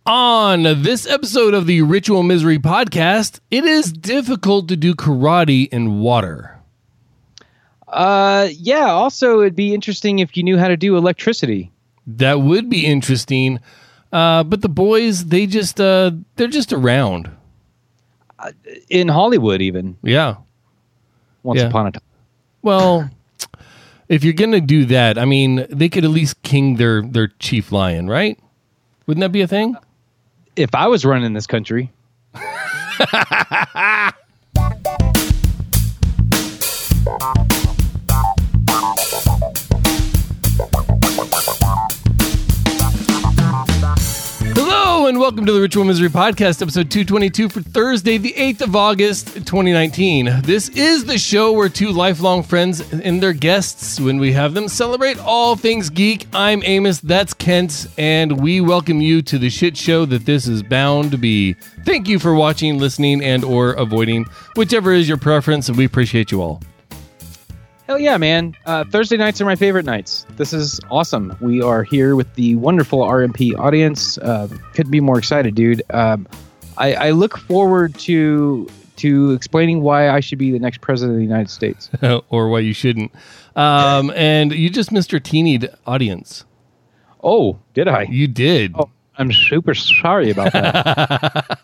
On this episode of the Ritual Misery podcast, it is difficult to do karate in water. Yeah, also it'd be interesting if you knew how to do electricity. That would be interesting. But the boys, they're just around. In Hollywood, even. Yeah. Once upon a time. Well, if you're going to do that, I mean, they could at least king their chief lion, right? Wouldn't that be a thing? If I was running this country. Hello and welcome to the Ritual Misery Podcast, episode 222 for Thursday, the 8th of August, 2019. This is the show where two lifelong friends and their guests, when we have them, celebrate all things geek. I'm Amos, that's Kent, and we welcome you to the shit show that this is bound to be. Thank you for watching, listening, and or avoiding, whichever is your preference, and we appreciate you all. Hell yeah, man. Thursday nights are my favorite nights. This is awesome. We are here with the wonderful RMP audience. Couldn't be more excited, dude. I look forward to explaining why I should be the next president of the United States. Or why you shouldn't. And you just missed your teenied audience. Oh, did I? You did. Oh, I'm super sorry about that.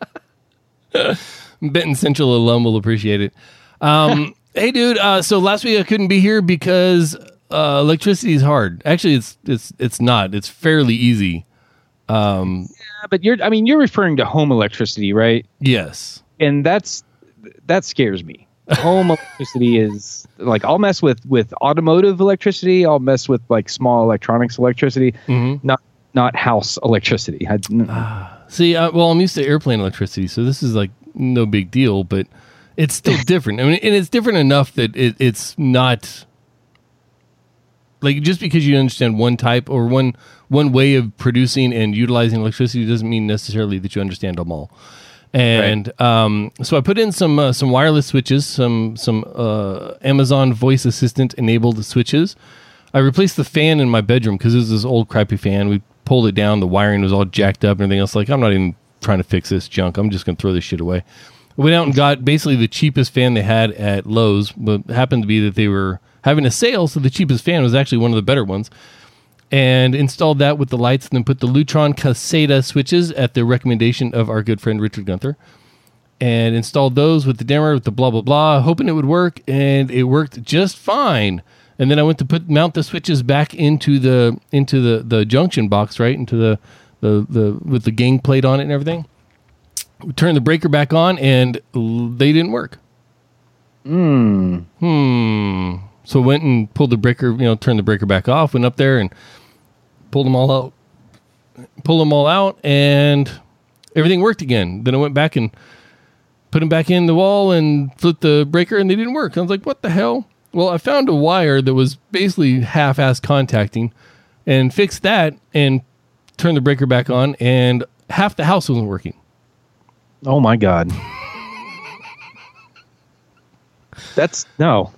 Benton Central alum will appreciate it. Hey, dude. So last week I couldn't be here because electricity is hard. Actually, it's not. It's fairly easy. Yeah, but you're referring to home electricity, right? Yes. And that scares me. Home electricity is like, I'll mess with automotive electricity. I'll mess with like small electronics electricity. Mm-hmm. Not house electricity. See, well, I'm used to airplane electricity, so this is like no big deal, but it's still different. I mean, and it's different enough that it's not like, just because you understand one type or one way of producing and utilizing electricity doesn't mean necessarily that you understand them all. And right. So I put in some wireless switches, some Amazon voice assistant enabled switches. I replaced the fan in my bedroom because it was this old crappy fan. We pulled it down. The wiring was all jacked up and everything else. Like, I'm not even trying to fix this junk. I'm just going to throw this shit away. I went out and got basically the cheapest fan they had at Lowe's, but it happened to be that they were having a sale, so the cheapest fan was actually one of the better ones, and installed that with the lights, and then put the Lutron Caseta switches at the recommendation of our good friend Richard Gunther, and installed those with the dimmer, with the blah, blah, blah, hoping it would work, and it worked just fine. And then I went to mount the switches back into the junction box, right, into the with the gang plate on it and everything. We turned the breaker back on, and they didn't work. So went and pulled the breaker, turned the breaker back off, went up there and pulled them all out, and everything worked again. Then I went back and put them back in the wall and flipped the breaker, and they didn't work. I was like, what the hell? Well, I found a wire that was basically half-ass contacting and fixed that and turned the breaker back on, and half the house wasn't working. Oh my God. That's no.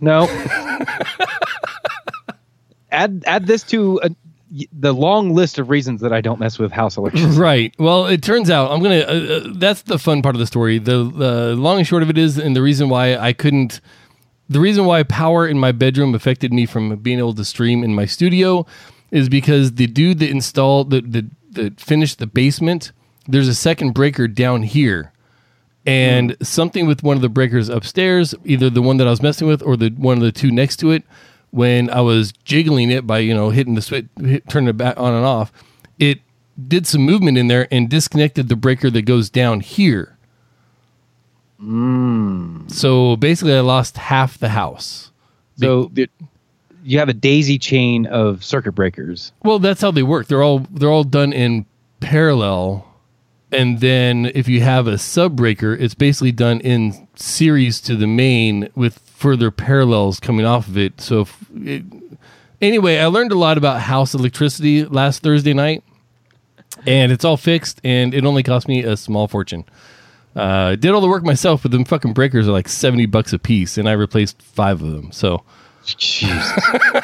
Add this to the long list of reasons that I don't mess with house electricity. Right. Well, it turns out I'm going to, that's the fun part of the story. The long and short of it is, and the reason why power in my bedroom affected me from being able to stream in my studio is because the dude that installed, that finished the basement, there's a second breaker down here. And something with one of the breakers upstairs, either the one that I was messing with or the one of the two next to it, when I was jiggling it by, hitting the switch, turning it back on and off, it did some movement in there and disconnected the breaker that goes down here. So basically I lost half the house. So you have a daisy chain of circuit breakers. Well, that's how they work. They're all done in parallel. And then if you have a sub breaker, it's basically done in series to the main with further parallels coming off of it. So anyway, I learned a lot about house electricity last Thursday night, and it's all fixed, and it only cost me a small fortune. Did all the work myself, but them fucking breakers are like $70 a piece, and I replaced 5 of them. So, Jesus.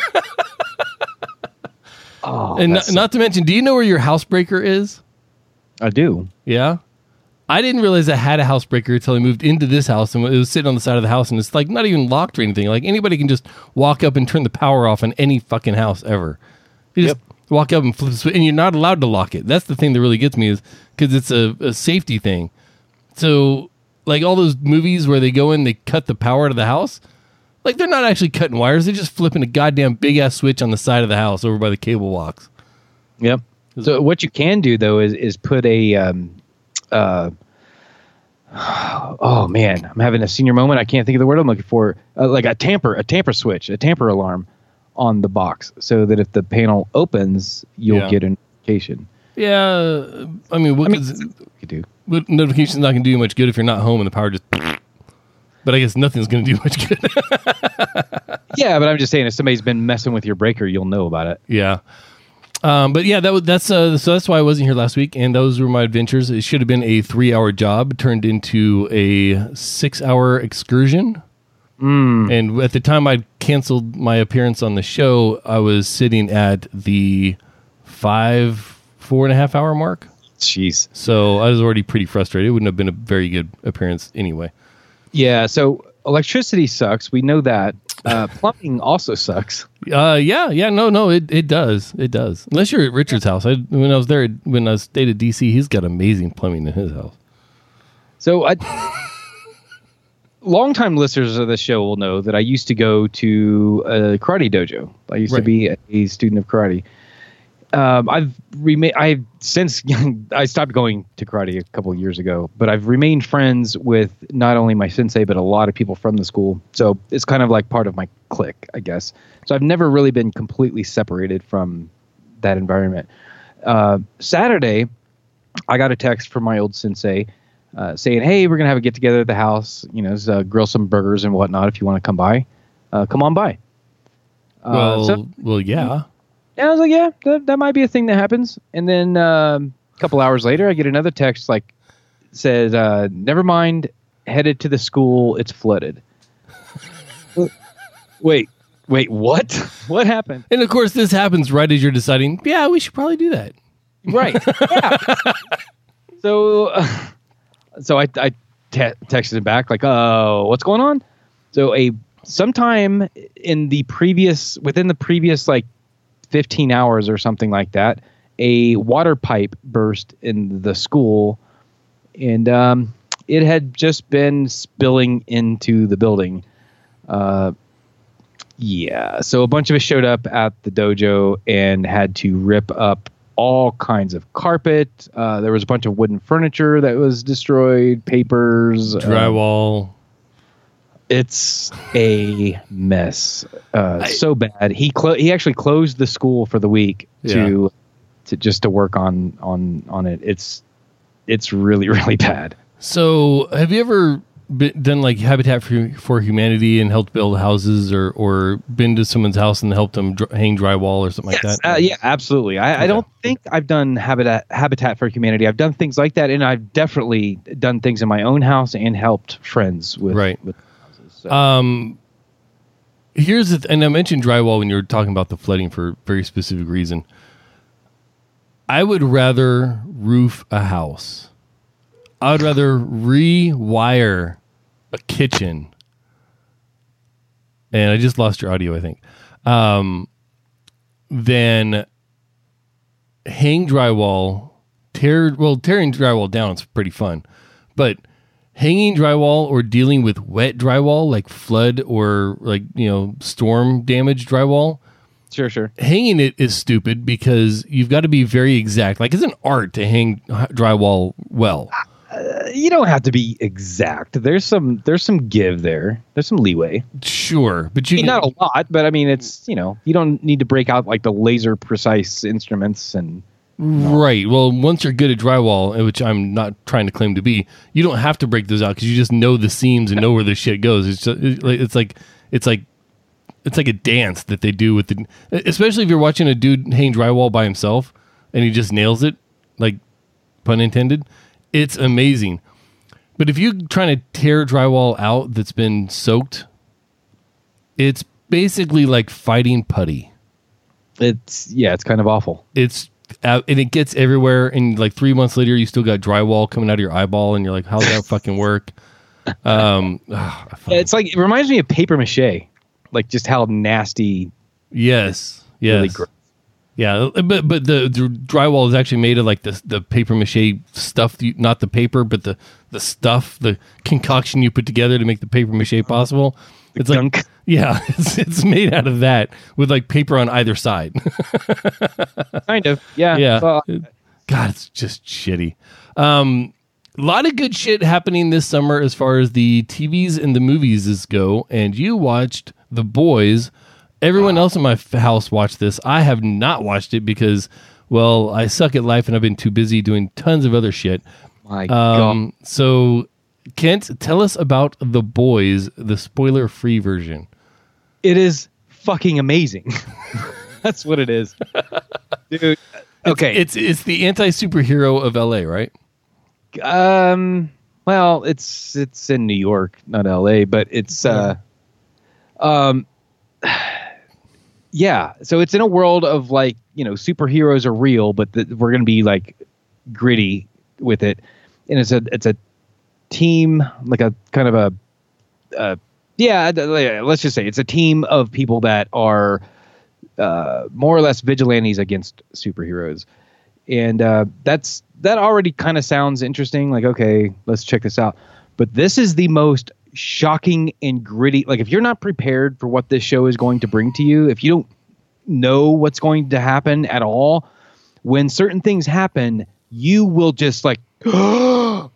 And not to mention, do you know where your house breaker is? I do. Yeah. I didn't realize I had a house breaker until I moved into this house, and it was sitting on the side of the house, and it's like not even locked or anything. Like anybody can just walk up and turn the power off on any fucking house ever. You just walk up and flip the switch, and you're not allowed to lock it. That's the thing that really gets me, is because it's a safety thing. So like all those movies where they go in, they cut the power out of the house. Like they're not actually cutting wires; they're just flipping a goddamn big ass switch on the side of the house over by the cable box. Yep. So what you can do though is put a oh man, I'm having a senior moment. I can't think of the word I'm looking for. Like a tamper switch, a tamper alarm on the box, so that if the panel opens, you'll get a notification. Yeah, I mean, what you do? What notification's not going to do you much good if you're not home and the power just. But I guess nothing's going to do much good. Yeah, but I'm just saying, if somebody's been messing with your breaker, you'll know about it. Yeah. But yeah, so that's why I wasn't here last week, and those were my adventures. It should have been a 3-hour job, turned into a 6-hour excursion. And at the time I canceled my appearance on the show, I was sitting at the 4.5 hour mark. Jeez. So I was already pretty frustrated. It wouldn't have been a very good appearance anyway. Yeah, so electricity sucks. We know that. Plumbing also sucks. No, it does. It does. Unless you're at Richard's house. When I stayed at DC, he's got amazing plumbing in his house. So longtime listeners of the show will know that I used to go to a karate dojo. I used to be a student of karate. I've since I stopped going to karate a couple of years ago, but I've remained friends with not only my sensei, but a lot of people from the school. So it's kind of like part of my clique, I guess. So I've never really been completely separated from that environment. Saturday, I got a text from my old sensei saying, "Hey, we're going to have a get together at the house, grill some burgers and whatnot. If you want to come by, come on by." Well, yeah. And I was like, yeah, that might be a thing that happens. And then a couple hours later, I get another text says, never mind, headed to the school, it's flooded. Wait, what? What happened? And of course, this happens right as you're deciding, yeah, we should probably do that. Right. Yeah. So I texted him back like, oh, what's going on? So sometime within the previous 15 hours or something like that, a water pipe burst in the school, and it had just been spilling into the building. So a bunch of us showed up at the dojo and had to rip up all kinds of carpet. There was a bunch of wooden furniture that was destroyed, papers, drywall. It's a mess. So bad. He actually closed the school for the week to work on it. It's really, really bad. So have you ever done like Habitat for Humanity and helped build houses, or been to someone's house and helped them hang drywall or something like that? Yeah, absolutely. I don't think I've done Habitat for Humanity. I've done things like that, and I've definitely done things in my own house and helped friends with houses. So. And I mentioned drywall when you were talking about the flooding for a very specific reason. I would rather roof a house. I would rather rewire a kitchen. And I just lost your audio, I think. Than hang drywall. Tearing drywall down is pretty fun. But hanging drywall or dealing with wet drywall, like flood or storm damage drywall. Sure. Hanging it is stupid because you've got to be very exact. Like it's an art to hang drywall well. You don't have to be exact. There's some give there. There's some leeway. Sure, but not a lot. But I mean, it's you don't need to break out like the laser precise instruments and. Right. Well, once you're good at drywall, which I'm not trying to claim to be, you don't have to break those out because you just know the seams and know where the shit goes. It's like a dance that they do with especially if you're watching a dude hang drywall by himself and he just nails it, like pun intended. It's amazing. But if you're trying to tear drywall out that's been soaked, it's basically like fighting putty. It's kind of awful. It's and it gets everywhere. And like 3 months later, you still got drywall coming out of your eyeball, and you're like, "How's that fucking work?" It's like it reminds me of paper mache, like just how nasty. Yes. Really gross. Yeah, but the drywall is actually made of like the paper mache stuff, not the paper, but the stuff, the concoction you put together to make the paper mache possible. It's gunk. like, yeah, it's made out of that with like paper on either side. Kind of, yeah. Yeah. Well, God, it's just shitty. A lot of good shit happening this summer as far as the TVs and the movies go, and you watched The Boys. Everyone else in my house watched this. I have not watched it because, well, I suck at life and I've been too busy doing tons of other shit. My God. So, Kent, tell us about The Boys, the spoiler-free version. It is fucking amazing. That's what it is, dude. Okay, It's the anti-superhero of LA, right? Well, it's in New York, not LA, but it's yeah. So it's in a world of like, superheroes are real, but we're going to be like gritty with it. And it's a team, like a kind of let's just say it's a team of people that are more or less vigilantes against superheroes. And that already kind of sounds interesting. Like, okay, let's check this out. But this is the most shocking and gritty. Like, if you're not prepared for what this show is going to bring to you, if you don't know what's going to happen at all, when certain things happen, you will just like, oh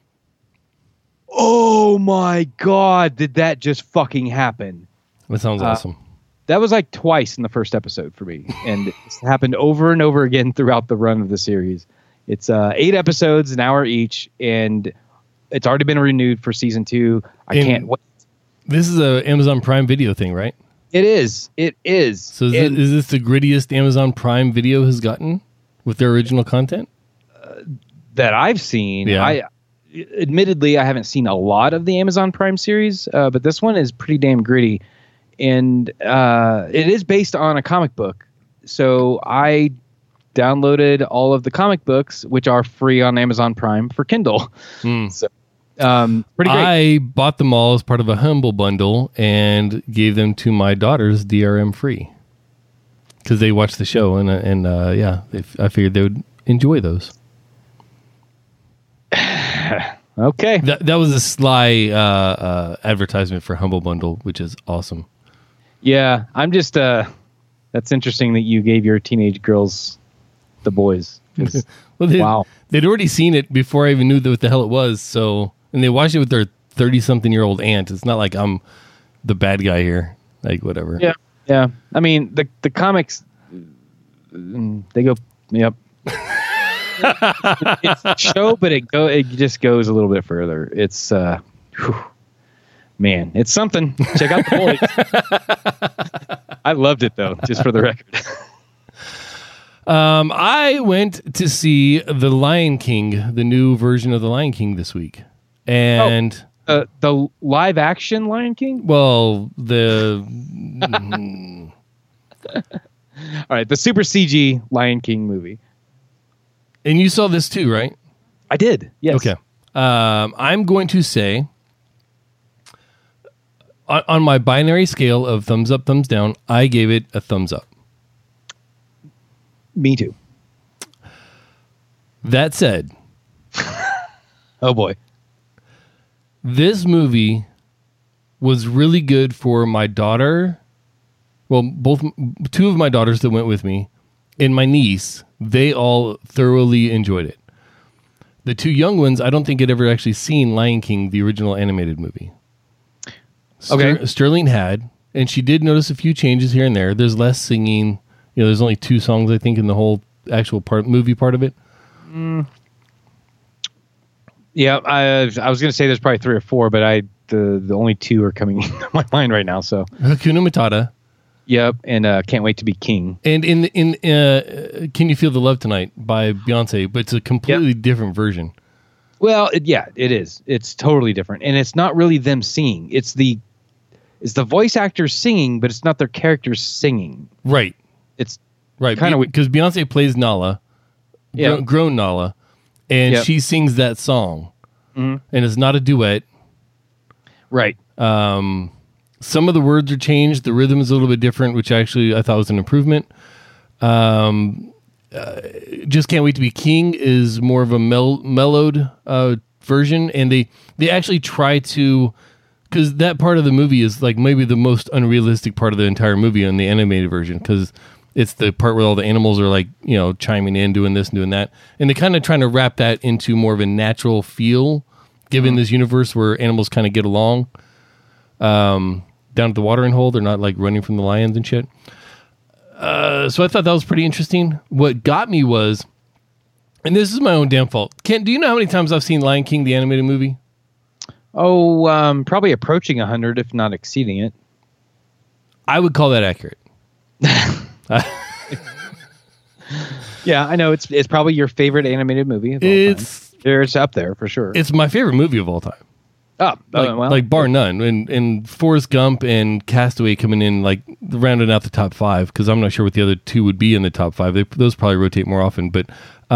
my God, did that just fucking happen? That sounds awesome. That was like twice in the first episode for me. And it's happened over and over again throughout the run of the series. It's 8 episodes, an hour each, and it's already been renewed for season 2. I can't wait. This is a Amazon Prime Video thing, right? It is. It is. So is this the grittiest Amazon Prime Video has gotten with their original content? That I've seen. Yeah. Admittedly, I haven't seen a lot of the Amazon Prime series, but this one is pretty damn gritty. And it is based on a comic book. So I downloaded all of the comic books, which are free on Amazon Prime for Kindle. So, pretty great. I bought them all as part of a Humble Bundle and gave them to my daughters DRM free because they watched the show and I figured they would enjoy those. Okay. That was a sly advertisement for Humble Bundle, which is awesome. Yeah, I'm just that's interesting that you gave your teenage girls The Boys. Well, they'd already seen it before I even knew what the hell it was. So, and they watched it with their 30-something-year-old aunt. It's not like I'm the bad guy here. Like, whatever. Yeah. I mean, the comics, they go, yep. It's a show, but it just goes a little bit further. It's man, it's something. Check out The Boys. I loved it though, just for the record. I went to see The Lion King, the new version of The Lion King this week. And the live action Lion King? Well, all right, the super CG Lion King movie. And you saw this too, right? I did. Yes. Okay. I'm going to say on my binary scale of thumbs up, thumbs down, I gave it a thumbs up. Me too. That said, oh boy, this movie was really good for my daughter. Well, two of my daughters that went with me and my niece, they all thoroughly enjoyed it. The two young ones, I don't think had ever actually seen Lion King, the original animated movie. Okay. Sterling had, and she did notice a few changes here and there. There's less singing. There's only 2 songs, I think, in the whole actual movie part of it. Yeah, I was going to say there's probably 3 or 4, but the only 2 are coming into my mind right now. So Hakuna Matata. Yep, and Can't Wait to Be King. And in Can You Feel the Love Tonight by Beyonce, but it's a completely different version. Well, it is. It's totally different, and it's not really them singing. It's the voice actors singing, but it's not their characters singing. Right. It's right kind of because Beyonce plays Nala, Yeah. grown Nala, and Yep. she sings that song, Mhm. and it's not a duet. Right. Some of the words are changed. The rhythm is a little bit different, which actually I thought was an improvement. Just Can't Wait to Be King is more of a mellowed version, and they actually try to, because that part of the movie is like maybe the most unrealistic part of the entire movie in the animated version, because it's the part where all the animals are like, you know, chiming in, doing this and doing that, and they kind of trying to wrap that into more of a natural feel, given this universe where animals kind of get along. Down at the watering hole, they're not like running from the lions and shit. So I thought that was pretty interesting. What got me was, and this is my own damn fault. Kent, do you know how many times I've seen Lion King, the animated movie? Oh, probably approaching 100, if not exceeding it. I would call that accurate. Yeah, I know it's probably your favorite animated movie of all time. It's up there for sure. It's my favorite movie of all time. Oh, Like, well, like bar none. And Forrest Gump and Castaway coming in, like rounding out the top 5, because I'm not sure what the other 2 would be in the top 5. Those probably rotate more often. But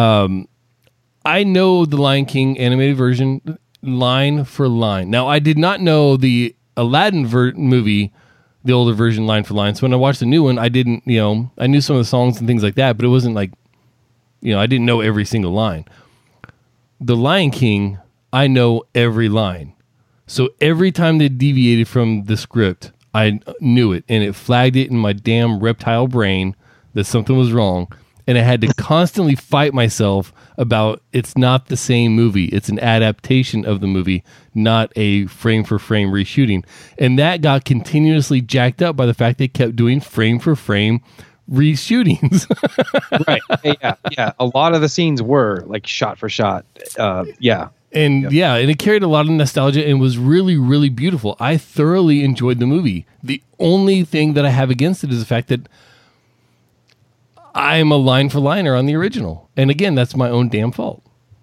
I know the Lion King animated version line for line. Now, I did not know the Aladdin movie, the older version, line for line. So when I watched the new one, I didn't, you know, I knew some of the songs and things like that, but it wasn't like, you know, I didn't know every single line. The Lion King, I know every line. So every time they deviated from the script, I knew it, and it flagged it in my damn reptile brain that something was wrong, and I had to constantly fight myself about it's not the same movie. It's an adaptation of the movie, not a frame-for-frame reshooting. And that got continuously jacked up by the fact they kept doing frame-for-frame reshootings. right. Yeah. A lot of the scenes were like shot for shot. Yeah. And and it carried a lot of nostalgia and was really, really beautiful. I thoroughly enjoyed the movie. The only thing that I have against it is the fact that I'm a line for liner on the original. And again, that's my own damn fault.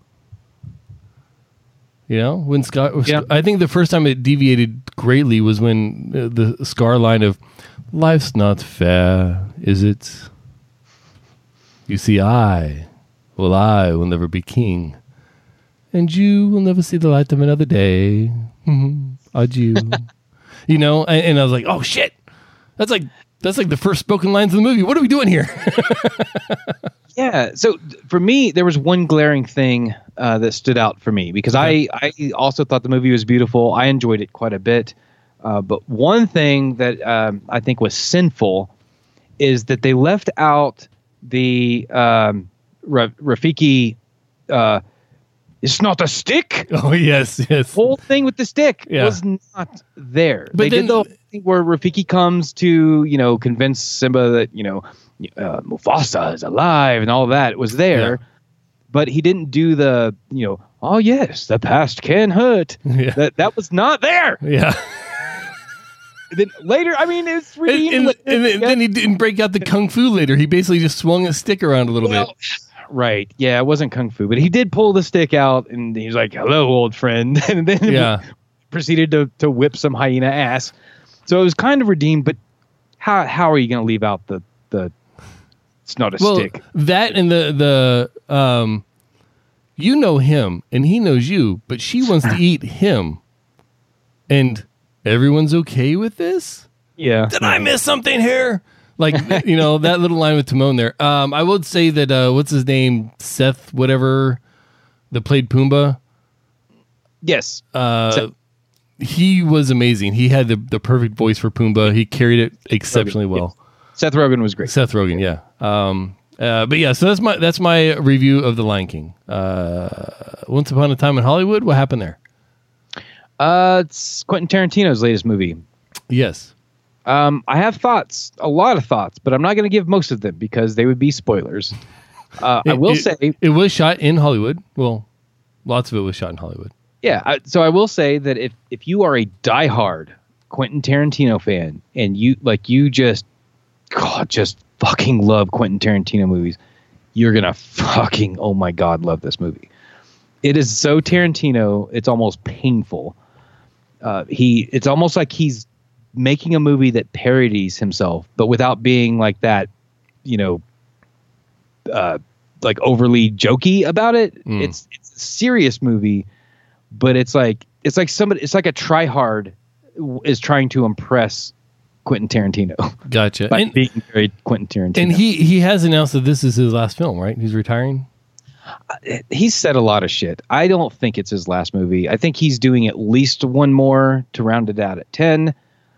You know, when I think the first time it deviated greatly was when the Scar line of "Life's not fair, is it? You see, I will never be king. And you will never see the light of another day. Adieu." You know, and I was like, oh shit. That's like the first spoken lines of the movie. What are we doing here? Yeah. So for me, there was one glaring thing that stood out for me because I also thought the movie was beautiful. I enjoyed it quite a bit. But one thing that I think was sinful is that they left out the Rafiki. It's not a stick. Oh yes. Whole thing with the stick was not there. But they did the thing where Rafiki comes to convince Simba that Mufasa is alive and all that. It was there, but he didn't do the oh yes, the past can hurt. Yeah. That was not there. Yeah. Then later, I mean, it's redeemed. And then he didn't break out the kung fu later. He basically just swung his stick around a little bit. Right. Yeah, it wasn't kung fu, but he did pull the stick out and he's like, "Hello, old friend." And then proceeded to whip some hyena ass. So it was kind of redeemed, but how are you going to leave out the it's not a stick? That and the you know him and he knows you, but she wants to eat him. And everyone's okay with this? Yeah. Did I miss something here? Like, that little line with Timon there. I would say that, what's his name? Seth, whatever, that played Pumbaa. Yes. He was amazing. He had the perfect voice for Pumbaa. He carried it exceptionally well. Seth Rogen was great. Seth Rogen, yeah. But yeah, so that's my review of The Lion King. Once Upon a Time in Hollywood, what happened there? It's Quentin Tarantino's latest movie. Yes. I have thoughts, a lot of thoughts, but I'm not going to give most of them because they would be spoilers. I will say it was shot in Hollywood. Well, lots of it was shot in Hollywood. Yeah. So I will say that if you are a diehard Quentin Tarantino fan and you just fucking love Quentin Tarantino movies, you're going to fucking, oh my God, love this movie. It is so Tarantino. It's almost painful. It's almost like he's making a movie that parodies himself, but without being like that, like like overly jokey about it. It's a serious movie, but it's like a tryhard is trying to impress Quentin Tarantino. Gotcha. By being very Quentin Tarantino. And he has announced that this is his last film, right? He's retiring. He's said a lot of shit. I don't think it's his last movie. I think he's doing at least one more to round it out at 10.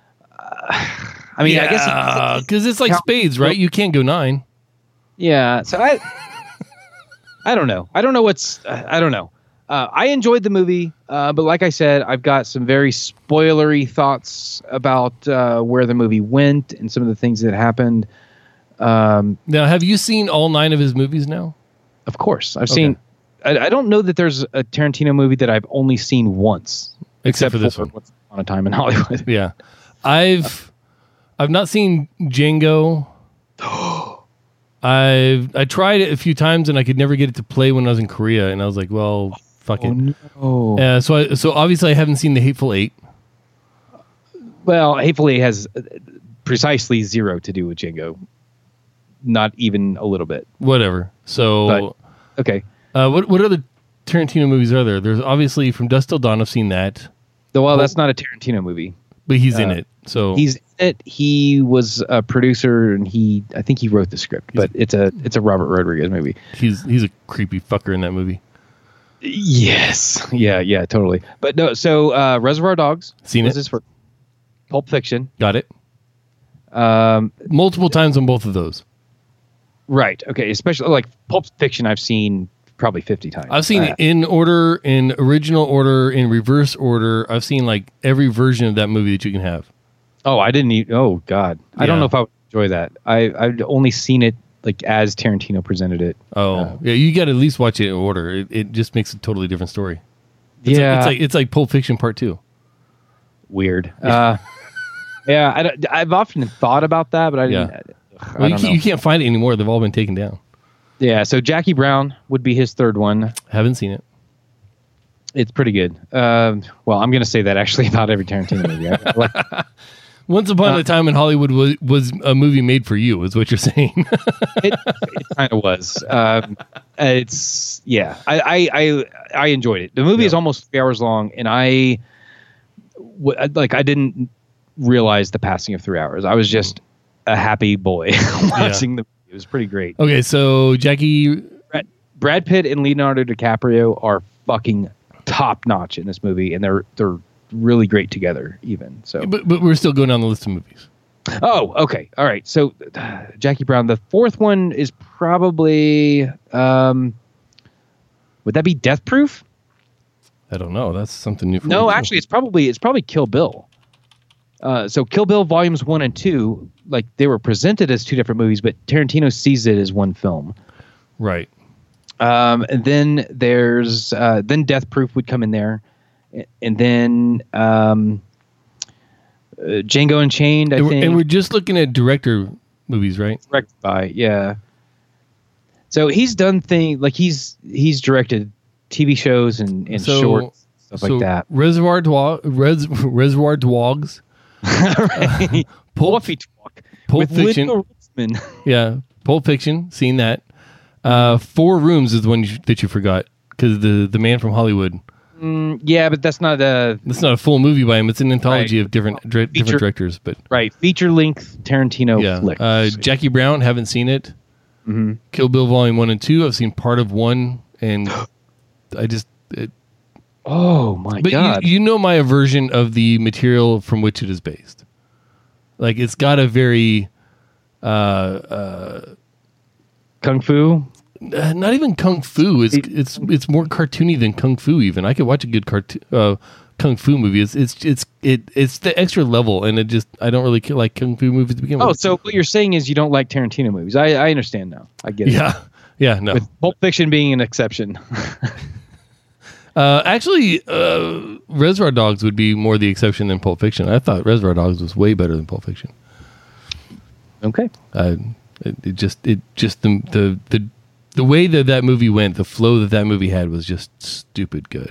I mean, I guess because it's like Spades, right? You can't go 9. Yeah. So I don't know. I don't know. I enjoyed the movie, but like I said, I've got some very spoilery thoughts about where the movie went and some of the things that happened. Now, have you seen all 9 of his movies now? Of course. I've seen... I don't know that there's a Tarantino movie that I've only seen once. Except for this one. Once Upon a Time in Hollywood. Yeah. I've not seen Django. I tried it a few times and I could never get it to play when I was in Korea, and I was like, well, fuck it. No. So obviously I haven't seen The Hateful Eight. Well, Hateful Eight has precisely 0 to do with Django. Not even a little bit. Whatever. So okay. What other Tarantino movies are there? There's obviously From Dusk Till Dawn. I've seen that. Well, that's not a Tarantino movie. But he's in it. So he's in it. He was a producer, and I think he wrote the script. But it's a Robert Rodriguez movie. He's a creepy fucker in that movie. Yes. Yeah, totally. But no, so Reservoir Dogs. Seen it. His first. Pulp Fiction. Got it. Multiple times on both of those. Right. Okay. Especially like Pulp Fiction, I've seen probably 50 times. I've seen it in order, in original order, in reverse order. I've seen like every version of that movie that you can have. Oh, I didn't eat. Oh, God. I don't know if I would enjoy that. I've only seen it like as Tarantino presented it. Oh, yeah. You got to at least watch it in order. It just makes a totally different story. It's like Pulp Fiction Part 2. Weird. Yeah. I've often thought about that, but I didn't. Yeah. Well, you can't find it anymore. They've all been taken down. Yeah, so Jackie Brown would be his third one. Haven't seen it. It's pretty good. Well, I'm going to say that actually about every Tarantino movie. Once Upon a Time in Hollywood was a movie made for you, is what you're saying. It kind of was. It's I enjoyed it. The movie is almost 3 hours long, and I didn't realize the passing of 3 hours. I was just a happy boy watching the movie. It was pretty great. Okay, so Brad Pitt and Leonardo DiCaprio are fucking top notch in this movie, and they're really great together. Even so, but we're still going down the list of movies. Oh, okay, all right. So Jackie Brown. The fourth one is probably would that be Death Proof? I don't know. That's something new. No, actually, it's probably Kill Bill. So Kill Bill Volumes 1 and 2, like they were presented as 2 different movies, but Tarantino sees it as one film. Right. And then there's then Death Proof would come in there, and then Django Unchained. I think. And we're just looking at director movies, right? Directed by, yeah. So he's done things like he's directed TV shows and shorts, stuff like that. Reservoir Dogs. Pulp Fiction. Yeah, Pulp Fiction. Seen that. 4 Rooms is the one that you forgot because the Man from Hollywood. Yeah, but that's not a full movie by him. It's an anthology of different directors. But feature length Tarantino flicks. Jackie Brown, haven't seen it. Mm-hmm. Kill Bill Volume 1 and 2. I've seen part of 1, and oh my God! You know my aversion of the material from which it is based. Like it's got a very kung fu. Not even kung fu. It's more cartoony than kung fu. Even I could watch a good kung fu movie. It's the extra level, and I don't really like kung fu movies to begin with. Oh, so what you're saying is you don't like Tarantino movies? I understand now. I get it. Yeah. No. With Pulp Fiction being an exception. Actually, Reservoir Dogs would be more the exception than Pulp Fiction. I thought Reservoir Dogs was way better than Pulp Fiction. Okay. The way that movie went, the flow that movie had was just stupid good.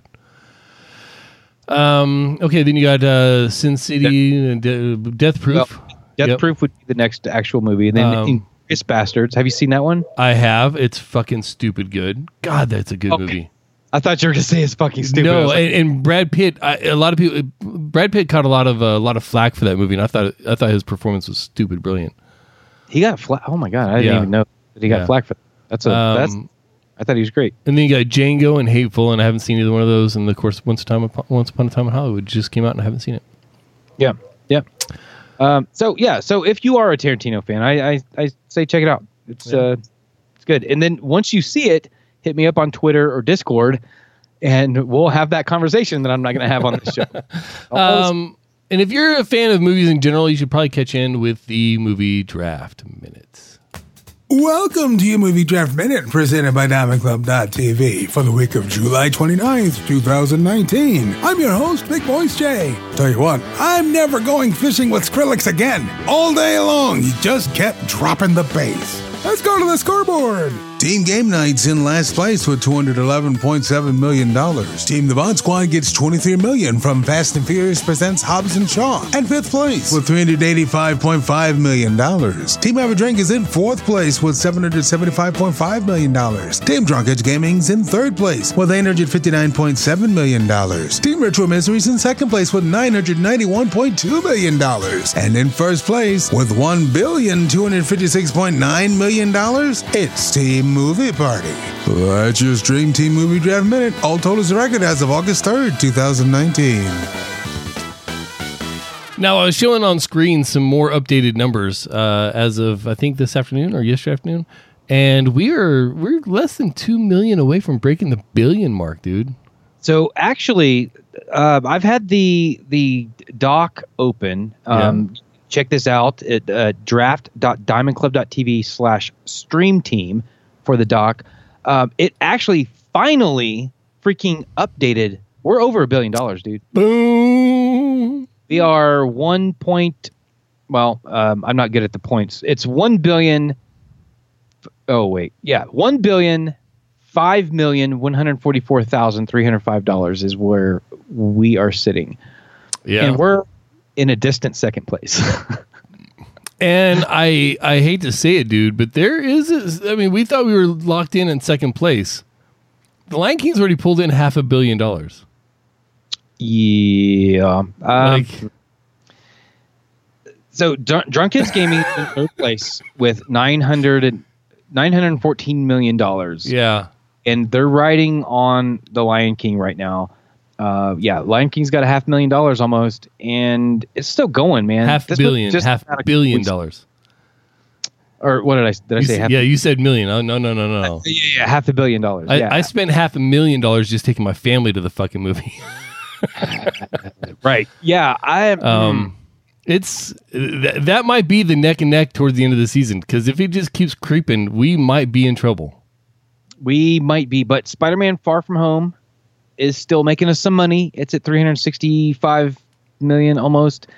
Okay, then you got Sin City and Death Proof. Well, Death Proof would be the next actual movie, and then Inglourious Bastards. Have you seen that one? I have. It's fucking stupid good. God, that's a good movie. I thought you were going to say it's fucking stupid. No, and Brad Pitt. Brad Pitt caught a lot of flack for that movie, and I thought his performance was stupid brilliant. He got flack. Oh my god, I didn't even know that he got flack for that. I thought he was great. And then you got Django and Hateful, and I haven't seen either one of those. And of course, Once Upon a Time in Hollywood just came out, and I haven't seen it. Yeah. So if you are a Tarantino fan, I say check it out. It's good. And then once you see it, hit me up on Twitter or Discord, and we'll have that conversation that I'm not going to have on this show. And if you're a fan of movies in general, you should probably catch in with the Movie Draft Minutes. Welcome to your Movie Draft Minute, presented by DiamondClub.tv for the week of July 29th, 2019. I'm your host, Big Voice Jay. Tell you what, I'm never going fishing with Skrillex again. All day long, he just kept dropping the bass. Let's go to the scoreboard. Team Game Night's in last place with $211.7 million. Team The Bond Squad gets $23 million from Fast and Furious Presents Hobbs and Shaw. And fifth place with $385.5 million. Team Have a Drink is in fourth place with $775.5 million. Team Drunk Edge Gaming's in third place with $859.7 million. Team Retro Misery's in second place with $991.2 million. And in first place with $1,256.9 million, it's Team Movie Party. That's your Stream Team Movie Draft Minute. All total is a record as of August 3rd, 2019. Now, I was showing on screen some more updated numbers as of, I think, this afternoon or yesterday afternoon. And we're less than 2 million away from breaking the billion mark, dude. So actually, I've had the doc open. Check this out at draft.diamondclub.tv/stream team for the doc. It actually finally freaking updated. We're over $1 billion, dude. Boom. We are I'm not good at the points. It's 1 billion. Oh wait, yeah, $1,005,144,305 is where we are sitting. Yeah, and we're in a distant second place. And I hate to say it, dude, but there is we thought we were locked in second place. The Lion King's already pulled in $500 million. Yeah. So Drunk Kids Gaming is in third place with $914 million. Yeah. And they're riding on the Lion King right now. Lion King's got $500,000 almost, and it's still going, man. $500 million dollars. Or what did I say? Yeah, you said million. Oh, no. Yeah, $500 million. I spent $500,000 just taking my family to the fucking movie. Right. Yeah, it's that might be the neck and neck towards the end of the season, because if it just keeps creeping, we might be in trouble. We might be, but Spider-Man Far From Home is still making us some money. It's at $365 million almost.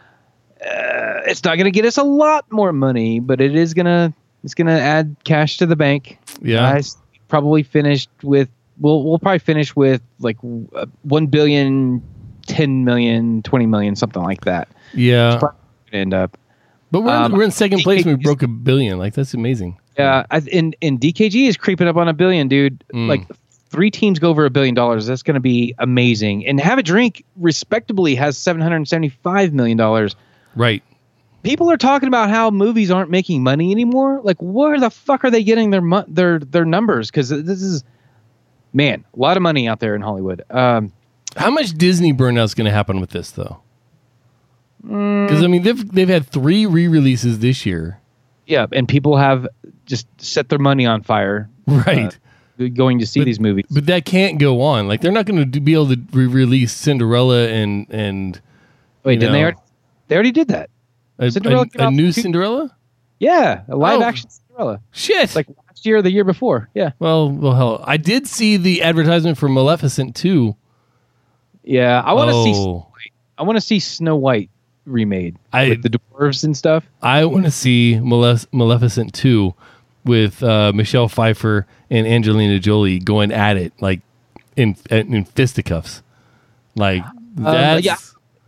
It's not going to get us a lot more money, but it's going to add cash to the bank. Yeah, I probably finished with. We'll probably finish with like 1 billion, 10 million, 20 million, something like that. Yeah, gonna end up. But we're in second place and we broke $1 billion. Like, that's amazing. Yeah, and DKG is creeping up on $1 billion, dude. Like 3 teams go over $1 billion. That's going to be amazing. And Have a Drink respectably has $775 million. Right. People are talking about how movies aren't making money anymore. Like, where the fuck are they getting their numbers? Because this is, man, a lot of money out there in Hollywood. How much Disney burnout is going to happen with this, though? Because they've had 3 re-releases this year. Yeah, and people have just set their money on fire. Right. Going to see these movies. But that can't go on. Like, they're not going to be able to re-release Cinderella and wait, didn't they already did that? A new Cinderella? Yeah, a live-action Cinderella. Shit. Like last year or the year before. Yeah. Well, hell. I did see the advertisement for Maleficent 2. Yeah, I want to see Snow White. I want to see Snow White remade with the dwarves and stuff. I want to see Maleficent 2 with Michelle Pfeiffer and Angelina Jolie going at it like in fisticuffs. Like, that's...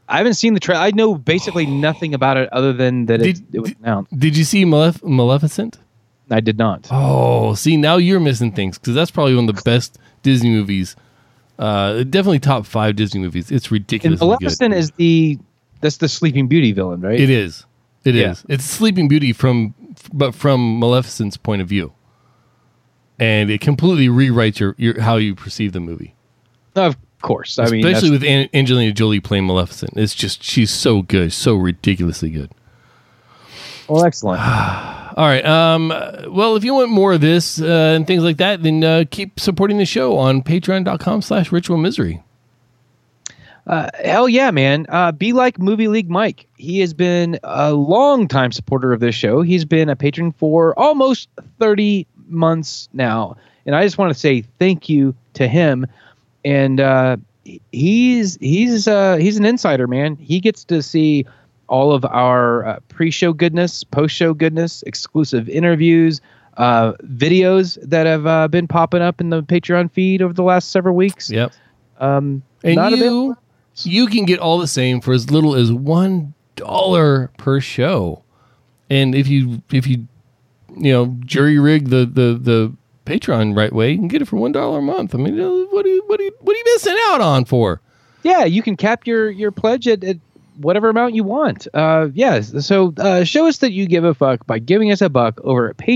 I haven't seen the trailer. I know basically nothing about it other than that it was announced. Did you see Maleficent? I did not. Oh, see, now you're missing things because that's probably one of the best Disney movies. Definitely top 5 Disney movies. It's ridiculously And Maleficent good. That's the Sleeping Beauty villain, right? It is. It is. It's Sleeping Beauty from Maleficent's point of view, and it completely rewrites your how you perceive the movie. Of course. Especially with Angelina Jolie playing Maleficent. It's just, she's so good, so ridiculously good. Well, excellent. All right. Well, if you want more of this and things like that, then keep supporting the show on patreon.com/ritualmisery. Hell yeah, man. Be like Movie League Mike. He has been a long-time supporter of this show. He's been a patron for almost 30 months now. And I just want to say thank you to him. And he's an insider, man. He gets to see all of our pre-show goodness, post-show goodness, exclusive interviews, videos that have been popping up in the Patreon feed over the last several weeks. Yep. And you can get all the same for as little as $1 per show. And if you jury rig the Patreon right way, you can get it for $1 a month. I mean, what are you missing out on for? Yeah, you can cap your pledge at whatever amount you want. So show us that you give a fuck by giving us $1 over at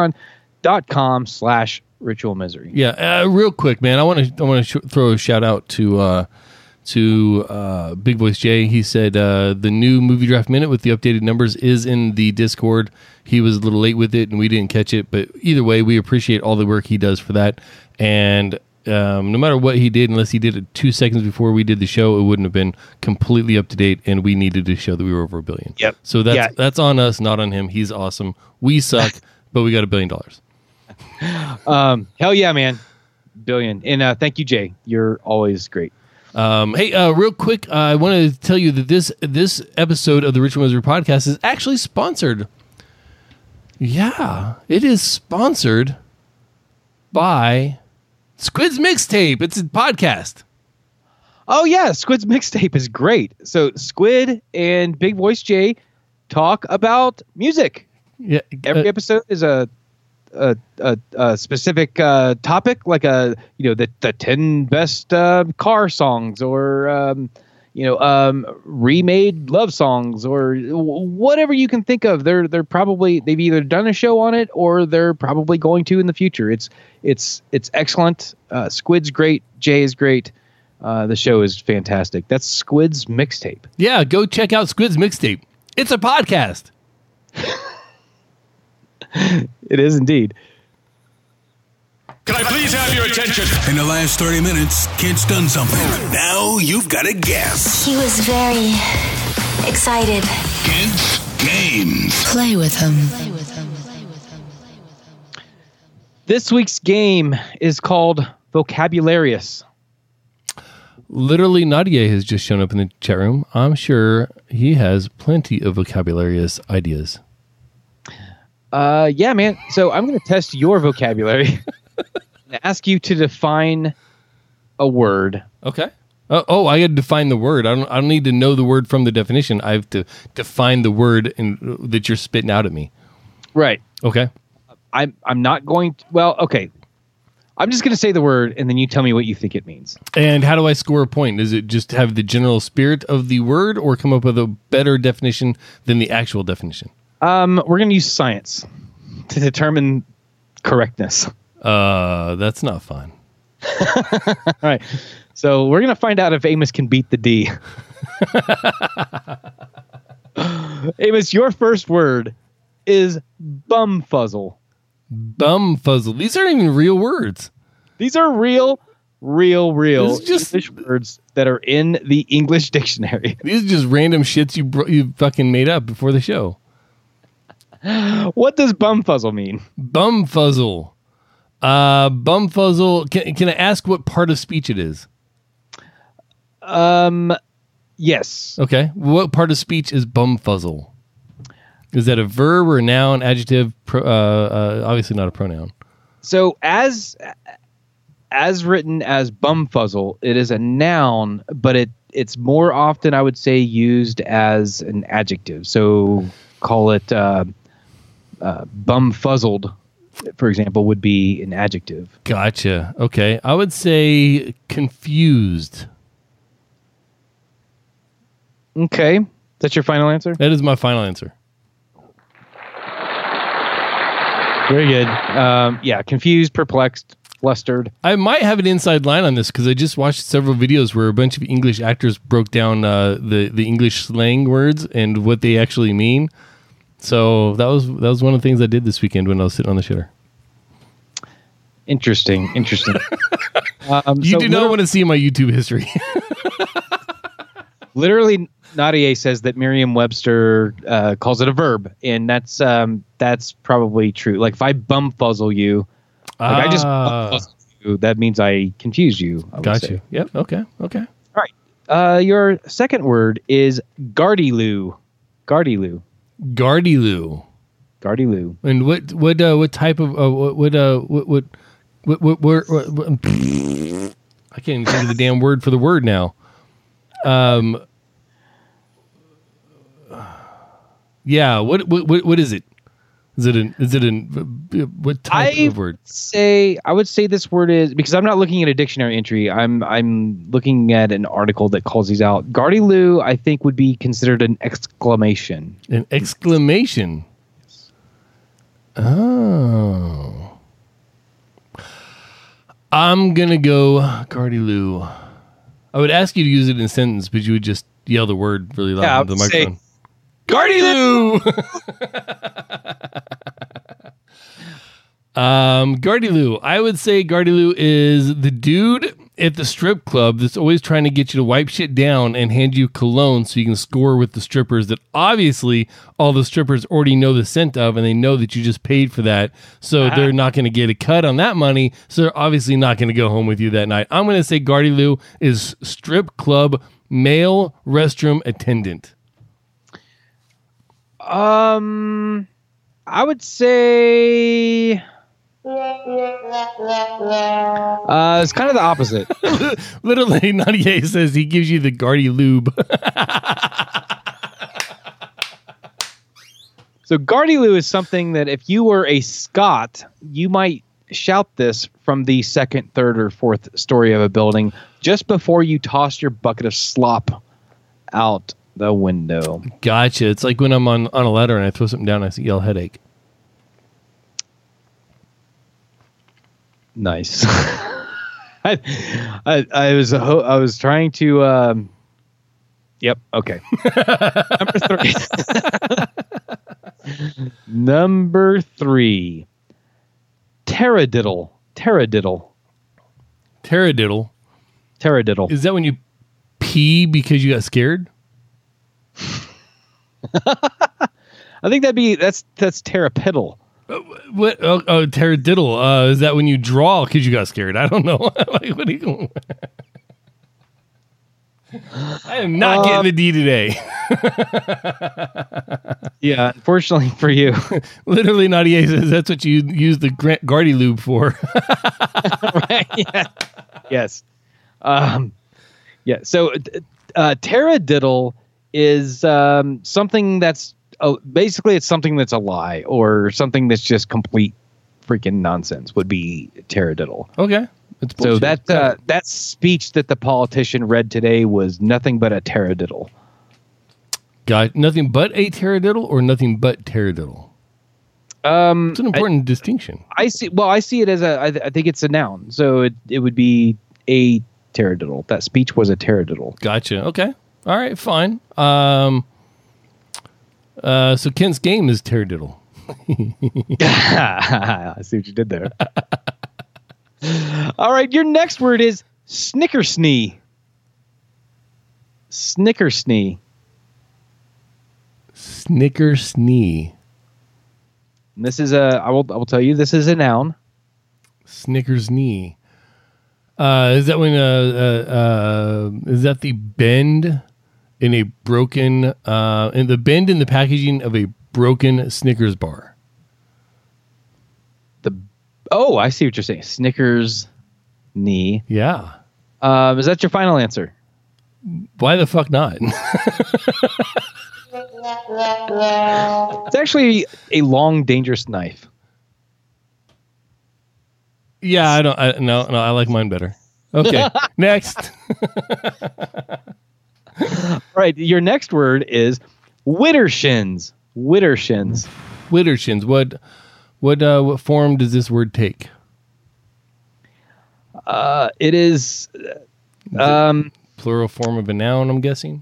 patreon.com/ritualmisery. Yeah, real quick, man. I want to throw a shout out to Big Voice Jay. He said the new Movie Draft Minute with the updated numbers is in the Discord. He was a little late with it and we didn't catch it, but either way, we appreciate all the work he does for that. And no matter what he did, unless he did it 2 seconds before we did the show, it wouldn't have been completely up to date, and we needed to show that we were over $1 billion. Yep. So that's on us, not on him. He's awesome. We suck, but we got $1 billion. Hell yeah, man. Billion. And thank you, Jay. You're always great. Hey, real quick, I want to tell you that this episode of the Ritual Misery podcast is actually sponsored. Yeah, it is sponsored by Squid's Mixtape. It's a podcast. Oh yeah, Squid's Mixtape is great. So Squid and Big Voice Jay talk about music. Yeah, every episode is a specific topic, like the 10 best car songs, or remade love songs, or whatever you can think of. They've either done a show on it or they're probably going to in the future. It's excellent. Squid's great. Jay is great. The show is fantastic. That's Squid's Mixtape. Yeah, go check out Squid's Mixtape. It's a podcast. It is indeed. Can I please have your attention? In the last 30 minutes, Kid's done something. Now you've got to guess. He was very excited. Kids Games. Play with him. This week's game is called Vocabularious. Literally, Nadia has just shown up in the chat room. I'm sure he has plenty of vocabularious ideas. Yeah, man. So I'm going to test your vocabulary and ask you to define a word. Okay. I got to define the word. I don't need to know the word from the definition. I have to define the word that you're spitting out at me. Right. Okay. I'm not going to. Well, okay. I'm just going to say the word, and then you tell me what you think it means. And how do I score a point? Does it just have the general spirit of the word, or come up with a better definition than the actual definition? We're going to use science to determine correctness. That's not fun. All right. So we're going to find out if Amos can beat the D. Amos, your first word is bumfuzzle. Bumfuzzle. These aren't even real words. These are real This is just English words that are in the English dictionary. These are just random shits you fucking made up before the show. What does bumfuzzle mean? Bumfuzzle. Bumfuzzle. Can I ask what part of speech it is? Yes. Okay. What part of speech is bumfuzzle? Is that a verb or a noun, adjective? Obviously not a pronoun. So as as written as bumfuzzle, it is a noun, but it's more often, I would say, used as an adjective. So call it bumfuzzled, for example, would be an adjective. Gotcha. Okay. I would say confused. Okay. That's your final answer? That is my final answer. Very good. Yeah, confused, perplexed, flustered. I might have an inside line on this because I just watched several videos where a bunch of English actors broke down the English slang words and what they actually mean. So that was one of the things I did this weekend when I was sitting on the shitter. Interesting. You do not want to see my YouTube history. Literally, Nadia says that Merriam-Webster calls it a verb, and that's probably true. Like if I bumfuzzle you, I just bumfuzzle you, that means I confuse you. Got you. Yep. Okay. All right. Your second word is Gardyloo. Gardyloo. And what type of what I can't even think of the damn word for the word now. Yeah. What is it? Is it what type of word? I would say this word is, because I'm not looking at a dictionary entry. I'm looking at an article that calls these out. Gardyloo, I think, would be considered an exclamation. An exclamation. Oh. I'm gonna go Gardyloo. I would ask you to use it in a sentence, but you would just yell the word really loud into the microphone. Gardyloo! Gardyloo. I would say Gardyloo is the dude at the strip club that's always trying to get you to wipe shit down and hand you cologne so you can score with the strippers that obviously all the strippers already know the scent of, and they know that you just paid for that, so they're not going to get a cut on that money, so they're obviously not going to go home with you that night. I'm going to say Gardyloo is strip club male restroom attendant. I would say it's kind of the opposite. Literally, Nadia says he gives you the Gardy lube. So Gardyloo is something that if you were a Scot, you might shout this from the second, third, or fourth story of a building just before you toss your bucket of slop out the window. Gotcha. It's like when I'm on a ladder and I throw something down, I yell headache. Nice. I was trying to. Yep. Okay. Number three. Taradiddle. Is that when you pee because you got scared? I think that's terrapiddle. What? Oh, taradiddle. Is that when you draw because you got scared? I don't know. Like, what are you going? I am not getting the D today. Yeah, unfortunately for you. Literally, Nadia says that's what you use the Gardy lube for. Right? Yeah. Yes. Yeah. So, taradiddle is something that's basically it's something that's a lie or something that's just complete freaking nonsense. Would be taradiddle. Okay. So that speech that the politician read today was nothing but a taradiddle. Got nothing but a taradiddle or nothing but taradiddle? It's an important distinction. I see it as I think it's a noun. So it would be a taradiddle. That speech was a taradiddle. Gotcha. Okay. All right. Fine. So Kent's game is taradiddle. I see what you did there. All right, your next word is snickersnee. Snickersnee. And this is I will tell you, this is a noun. Snickersnee. Is that when is that the bend in a broken in the bend in the packaging of a broken Snickers bar? Oh, I see what you're saying. Snickers knee. Yeah. Is that your final answer? Why the fuck not? It's actually a long, dangerous knife. Yeah, no, I like mine better. Okay, next. All right, your next word is widdershins. Widdershins. Widdershins. What form does this word take? It is Plural form of a noun, I'm guessing.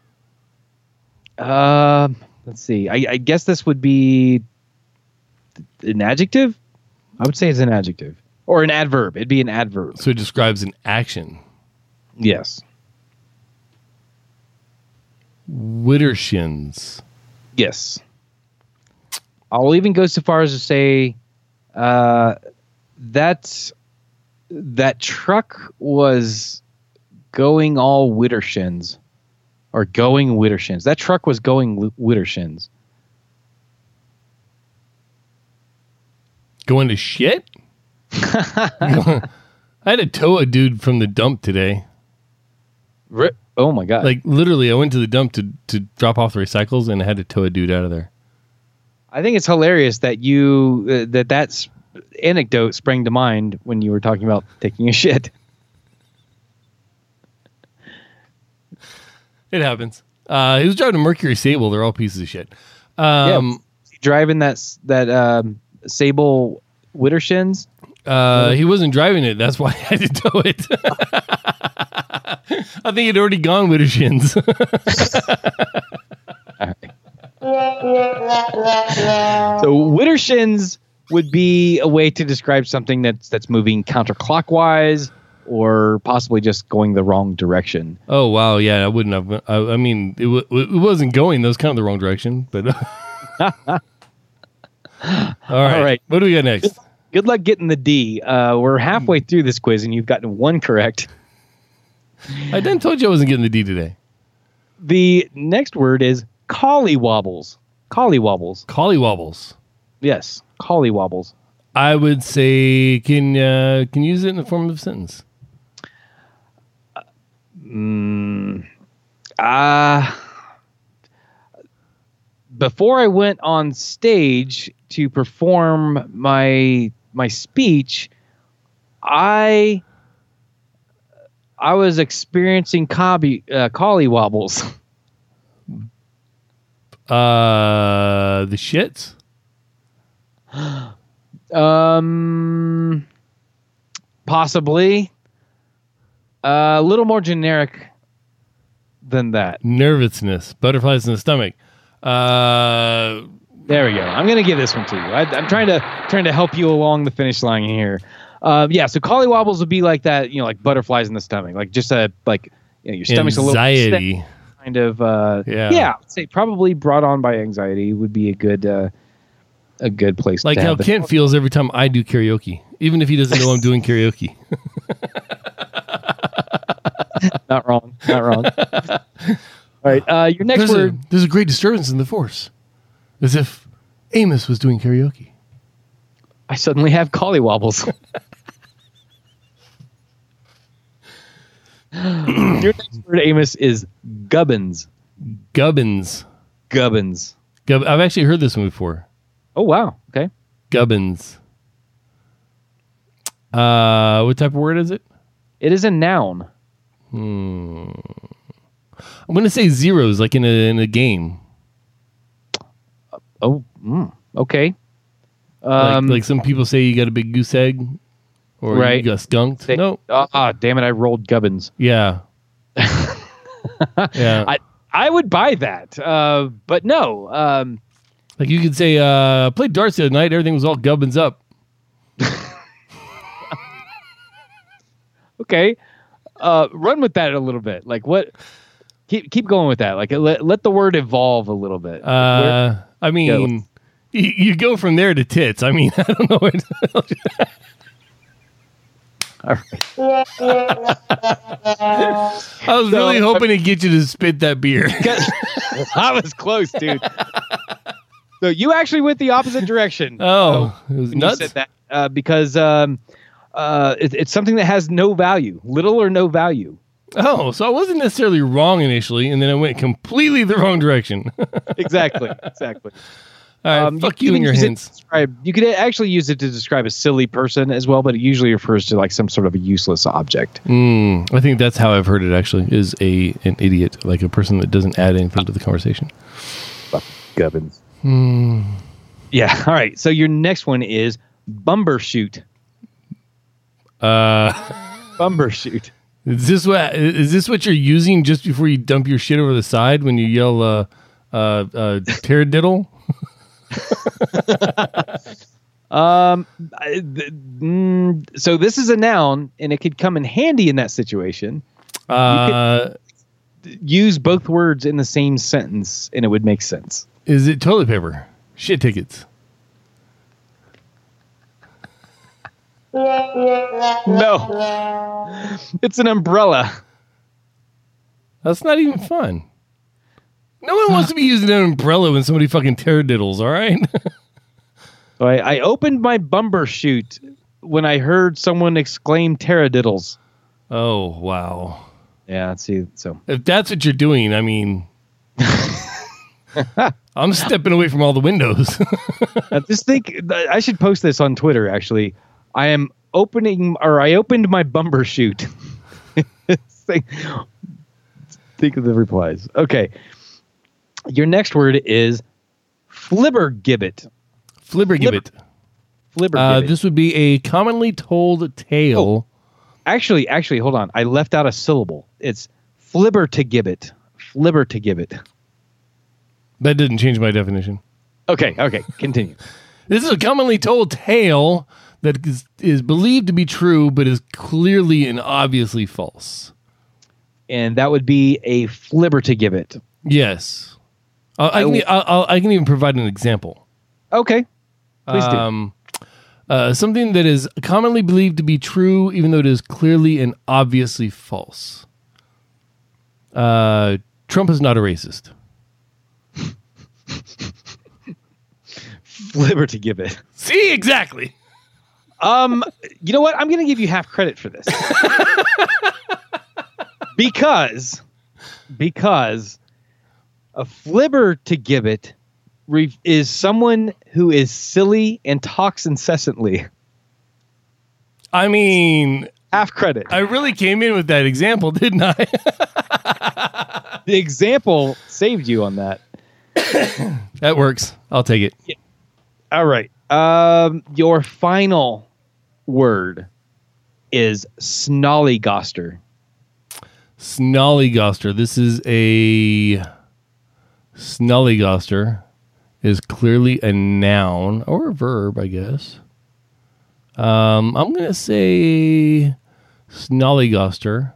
let's see. I guess this would be an adjective. I would say it's an adjective or an adverb. It'd be an adverb. So it describes an action. Yes. Widdershins. Yes. I'll even go so far as to say that truck was going all widdershins. Or going widdershins. That truck was going widdershins. Going to shit? I had to tow a dude from the dump today. Oh my God. Like literally, I went to the dump to drop off the recycles and I had to tow a dude out of there. I think it's hilarious that you that's anecdote sprang to mind when you were talking about taking a shit. It happens. He was driving a Mercury Sable. They're all pieces of shit. Driving that Sable widdershins. He wasn't driving it. That's why I had to tow it. I think he'd already gone with his shins. So widdershins would be a way to describe something that's moving counterclockwise or possibly just going the wrong direction. Oh, wow. Yeah, I wouldn't have. I mean, it wasn't going. That was kind of the wrong direction. But all right. What do we got next? Good luck getting the D. We're halfway through this quiz and you've gotten one correct. I done told you I wasn't getting the D today. The next word is collywobbles. Collywobbles. Collywobbles. Yes, collywobbles. I would say can you use it in the form of a sentence? Before I went on stage to perform my speech, I was experiencing collywobbles. The shits? Possibly. A little more generic than that. Nervousness. Butterflies in the stomach. There we go. I'm going to give this one to you. I'm trying to help you along the finish line here. So collywobbles would be like that, like butterflies in the stomach, like just your stomach's anxiety. A little kind of I'd say probably brought on by anxiety would be a good place. Like to how have Kent feels every time I do karaoke, even if he doesn't know I'm doing karaoke. Not wrong. All right, your next word. There's a great disturbance in the force, as if Amos was doing karaoke. I suddenly have collywobbles. Your next word, Amos, is gubbins. Gubbins. I've actually heard this one before. Oh, wow. Okay. Gubbins. What type of word is it? It is a noun. I'm going to say zeros, like in a game. Oh, okay. Like some people say you got a big goose egg, or you got skunked. No. Damn it! I rolled gubbins. Yeah. Yeah. I would buy that, but no. Like you could say, played darts the other night. Everything was all gubbins up. Okay. Run with that a little bit. Like what? Keep going with that. Like let the word evolve a little bit. I mean, you go from there to tits. I mean, I don't know what. All right. I was really hoping to get you to spit that beer. I was close, dude. So you actually went the opposite direction. Oh, it was when nuts. you said that because It's something that has no value, little or no value. Oh, so I wasn't necessarily wrong initially, and then I went completely the wrong direction. Exactly. All right, fuck you and your hints. You could actually use it to describe a silly person as well, but it usually refers to like some sort of a useless object. I think that's how I've heard it. Actually, is an idiot, like a person that doesn't add anything to the conversation. Fuck Gubbins. Yeah. All right. So your next one is bumbershoot. Bumbershoot. Is this what you're using just before you dump your shit over the side when you yell "taradiddle"? So this is a noun, and it could come in handy in that situation. You could use both words in the same sentence, and it would make sense. Is it toilet paper? Shit tickets. No, it's an umbrella. That's not even fun. No one wants to be using an umbrella when somebody fucking taradiddles, all right? So I opened my bumbershoot when I heard someone exclaim taradiddles. Oh, wow. Yeah, let's see. So if that's what you're doing, I mean, I'm stepping away from all the windows. Just think, I should post this on Twitter, actually. I opened my bumbershoot. Think of the replies. Okay. Your next word is flibbergibbet. Flibbergibbet. Flibbergibbet. This would be a commonly told tale. Actually, hold on. I left out a syllable. It's flibbertigibbet. Flibbertigibbet. That didn't change my definition. Okay. Continue. This is a commonly told tale that is believed to be true, but is clearly and obviously false. And that would be a flibbertigibbet. Yes. I can even provide an example. Okay. Please do. Something that is commonly believed to be true, even though it is clearly and obviously false. Trump is not a racist. Flibbertigibbet. See, exactly. You know what? I'm going to give you half credit for this. because a flibbertigibbet is someone who is silly and talks incessantly. I mean, half credit. I really came in with that example, didn't I? The example saved you on that. That works. I'll take it. Yeah. All right. Your final word is snollygoster. Snollygoster. This is a snollygoster is clearly a noun or a verb, I guess. I'm going to say snollygoster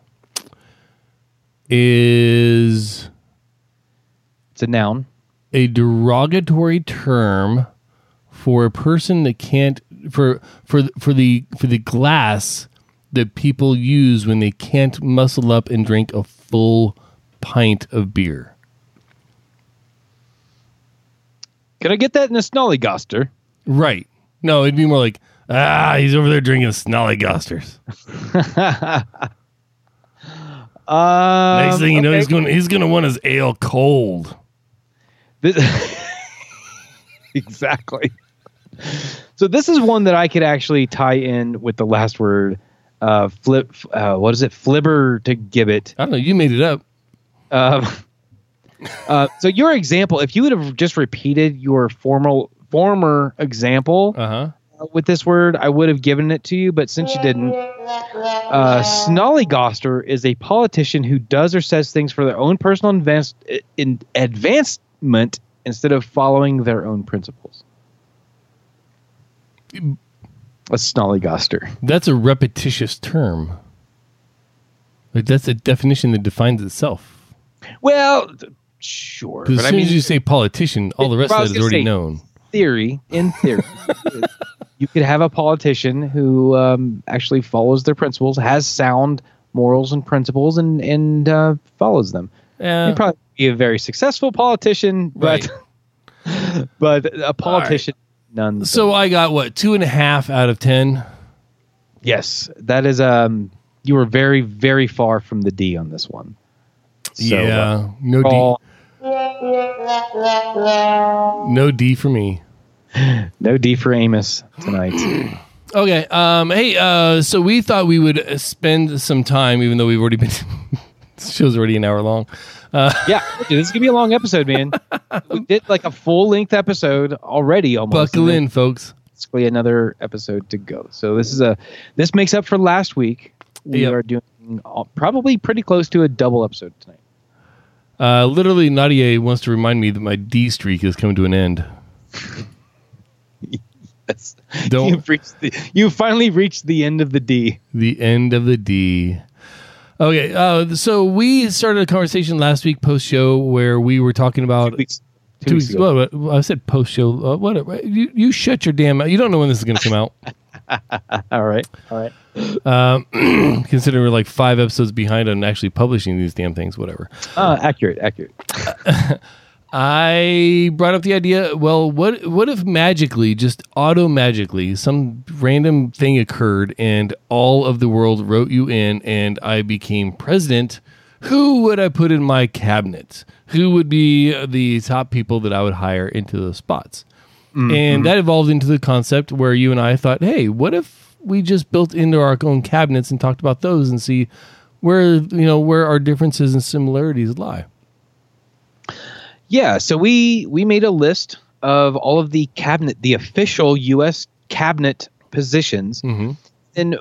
is... It's a noun. A derogatory term for a person that can't... For the glass that people use when they can't muscle up and drink a full pint of beer. Can I get that in a snollygoster? Right. No, it'd be more like, he's over there drinking snollygosters. Next thing you know, he's gonna want his ale cold. Exactly. So this is one that I could actually tie in with the last word. What is it? Flibbertigibbet. I don't know. You made it up. So your example, if you would have just repeated your former example with this word, I would have given it to you. But since you didn't, snollygoster is a politician who does or says things for their own personal advancement instead of following their own principles. A snollygoster. That's a repetitious term. Like that's a definition that defines itself. Well, sure. Because as soon as you say politician, all the rest of that is already known. In theory, you could have a politician who actually follows their principles, has sound morals and principles, and follows them. He'd probably be a very successful politician, but right. but a politician. None. So I got 2.5 out of 10. Yes, that is. You were very, very far from the D on this one. So, yeah, no all- D. No D for me. No D for Amos tonight. Okay. Hey. So we thought we would spend some time, even though we've already been. This show's already an hour long. Yeah, dude, this is gonna be a long episode, man. We did like a full length episode already, almost. Buckle in, folks. Basically, another episode to go. So this makes up for last week. We Yep. are doing probably pretty close to a double episode tonight. Literally, Nadia wants to remind me that my D streak is coming to an end. Yes. Don't You finally reached the end of the D. the end of the D. Okay, so we started a conversation last week post show where we were talking about 2 weeks. 2 weeks ago. Well, I said post show. Whatever. You shut your damn mouth. You don't know when this is going to come out. All right. Considering we're like 5 episodes behind on actually publishing these damn things. Whatever. Accurate. I brought up the idea. Well, what if magically, just auto-magically, some random thing occurred and all of the world wrote you in, and I became president? Who would I put in my cabinet? Who would be the top people that I would hire into those spots? Mm-hmm. And that evolved into the concept where you and I thought, hey, what if we just built into our own cabinets and talked about those and see where our differences and similarities lie? Yeah, so we made a list of all of the official U.S. cabinet positions, and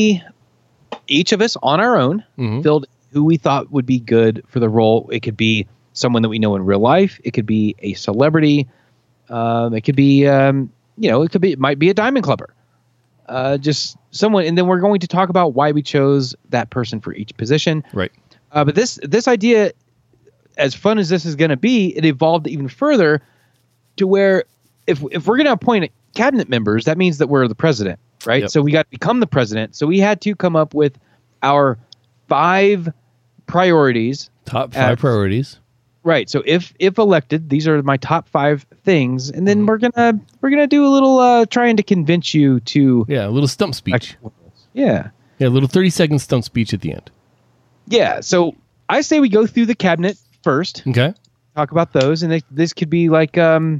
each of us on our own filled who we thought would be good for the role. It could be someone that we know in real life. It could be a celebrity. It could be, it might be a diamond clubber. Just someone, and then we're going to talk about why we chose that person for each position. Right. But this idea, as fun as this is going to be, it evolved even further to where if we're going to appoint cabinet members, that means that we're the president, right? Yep. So we got to become the president. So we had to come up with our 5 priorities. Top 5 priorities. Right. So if elected, these are my top 5 things, and then we're gonna do a little trying to convince you to a little stump speech. Yeah, a little 30-second stump speech at the end. Yeah. So I say we go through the cabinet first. Okay. Talk about those, and this could be like kind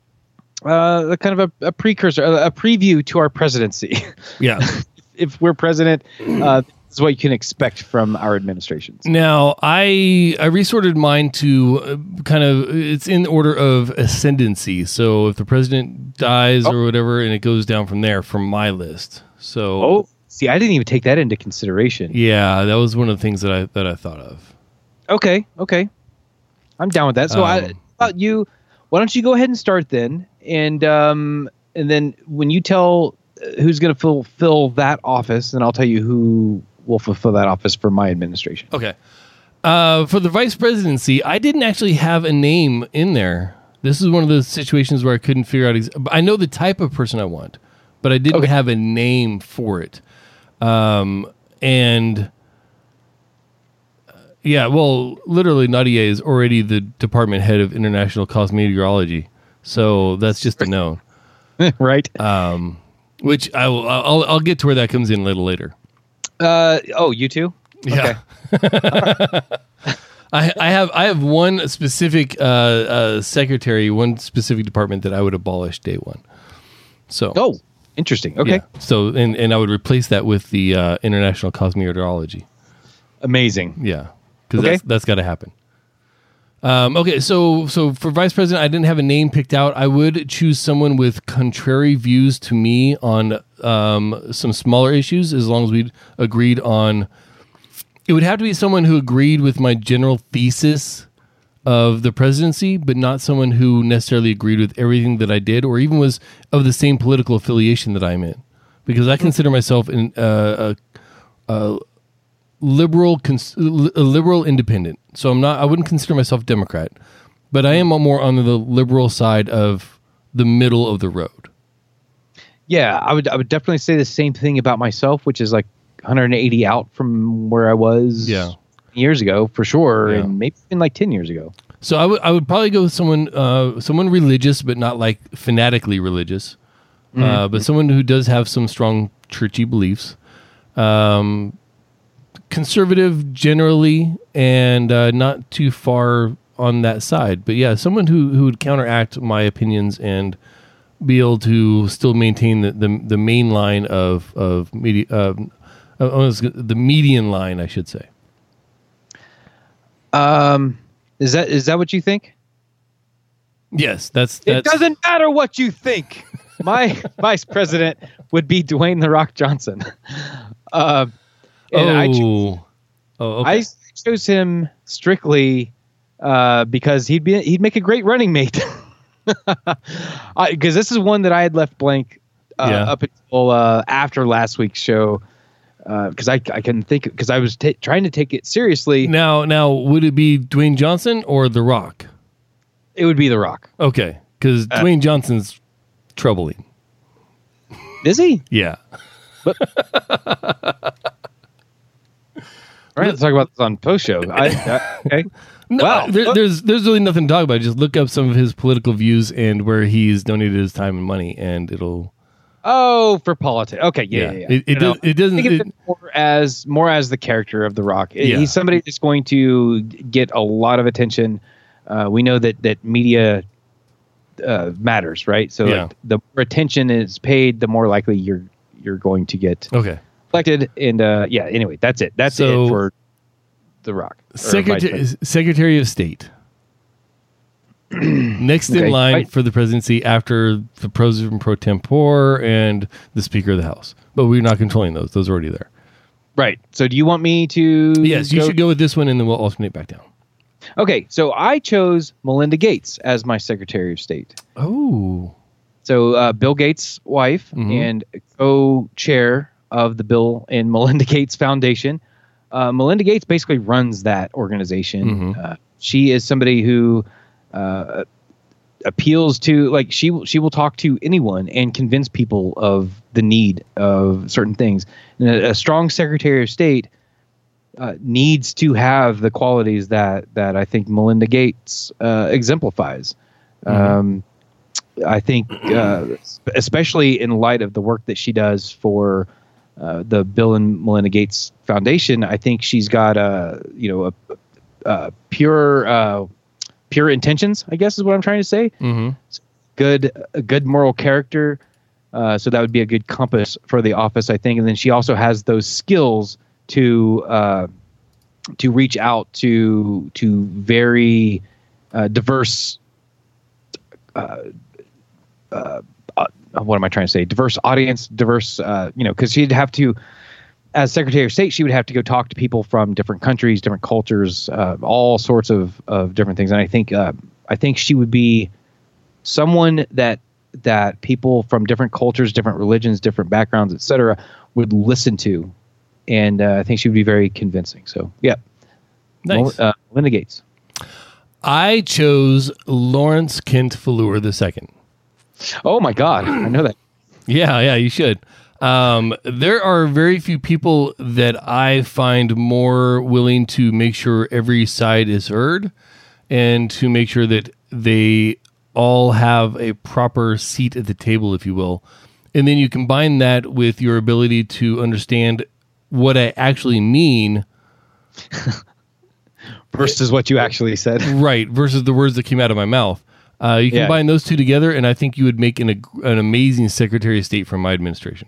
of a precursor, a preview to our presidency. Yeah. If we're president, this is what you can expect from our administrations. Now, I resorted mine to it's in order of ascendancy. So if the president dies or whatever, and it goes down from there from my list. So see, I didn't even take that into consideration. Yeah, that was one of the things that I thought of. Okay. I'm down with that. So about you, why don't you go ahead and start then, and then when you tell who's going to fulfill that office, then I'll tell you who will fulfill that office for my administration. Okay. For the vice presidency, I didn't actually have a name in there. This is one of those situations where I couldn't figure out. I know the type of person I want, but I didn't have a name for it. Yeah, well, literally, Nadia is already the department head of international cosmeteorology, so that's just a known, right? Which I'll get to where that comes in a little later. You too? Yeah. Okay. I have one specific secretary, one specific department that I would abolish day one. So. Interesting. Okay. Yeah. So and I would replace that with the international cosmeteorology. Amazing. Yeah. Because that's got to happen. Okay, so for vice president, I didn't have a name picked out. I would choose someone with contrary views to me on some smaller issues, as long as we agreed on. It would have to be someone who agreed with my general thesis of the presidency, but not someone who necessarily agreed with everything that I did, or even was of the same political affiliation that I'm in, because I consider myself a liberal independent. So I wouldn't consider myself Democrat, but I am more on the liberal side of the middle of the road. Yeah, I would definitely say the same thing about myself, which is like 180 out from where I was years ago, for sure, and maybe even like 10 years ago. So I would probably go with someone religious, but not like fanatically religious, but someone who does have some strong churchy beliefs. conservative generally, and not too far on that side. But yeah, someone who would counteract my opinions and be able to still maintain the main line of media, the median line, I should say. Is that what you think? Yes, that's. It doesn't matter what you think. My vice president would be Dwayne "The Rock" Johnson. I chose him strictly because he'd make a great running mate. Because this is one that I had left blank up until after last week's show. Because I couldn't think, because I was trying to take it seriously. Now, would it be Dwayne Johnson or The Rock? It would be The Rock. Okay, because Dwayne Johnson's troubling. Is he? Yeah. But, all right, let's talk about this on post show. Okay. No, wow. There's really nothing to talk about. Just look up some of his political views and where he's donated his time and money, and it'll. Oh, for politics. Okay, yeah. It doesn't. Think of it more as the character of The Rock. Yeah. He's somebody that's going to get a lot of attention. We know that media matters, right? So like, the more attention is paid, the more likely you're going to get elected. And anyway, that's it. That's it for The Rock. Secretary of State. Next in line for the presidency after the president pro tempore and the Speaker of the House. But we're not controlling those. Those are already there. Right. So do you want me to... Yes, you should go with this one, and then we'll alternate back down. Okay, so I chose Melinda Gates as my Secretary of State. Oh. So Bill Gates' wife and co-chair of the Bill and Melinda Gates Foundation. Melinda Gates basically runs that organization. She is somebody who... appeals to, like, she will talk to anyone and convince people of the need of certain things. And a strong Secretary of State needs to have the qualities that I think Melinda Gates exemplifies. I think, especially in light of the work that she does for the Bill and Melinda Gates Foundation, I think she's got a pure intentions, I guess is what I'm trying to say. A good moral character. So that would be a good compass for the office, I think. And then she also has those skills to reach out to very diverse. What am I trying to say? Diverse audience, diverse. Because she'd have to. As Secretary of State, she would have to go talk to people from different countries, different cultures, all sorts of different things. And I think she would be someone that people from different cultures, different religions, different backgrounds, etc., would listen to. And I think she would be very convincing. So, yeah. Nice. Melinda Gates. I chose Lawrence Kent Fallure II. Oh, my God. I know that. Yeah, you should. There are very few people that I find more willing to make sure every side is heard and to make sure that they all have a proper seat at the table, if you will. And then you combine that with your ability to understand what I actually mean versus what you actually said. Right, versus the words that came out of my mouth. You combine those two together, and I think you would make an amazing Secretary of State from my administration.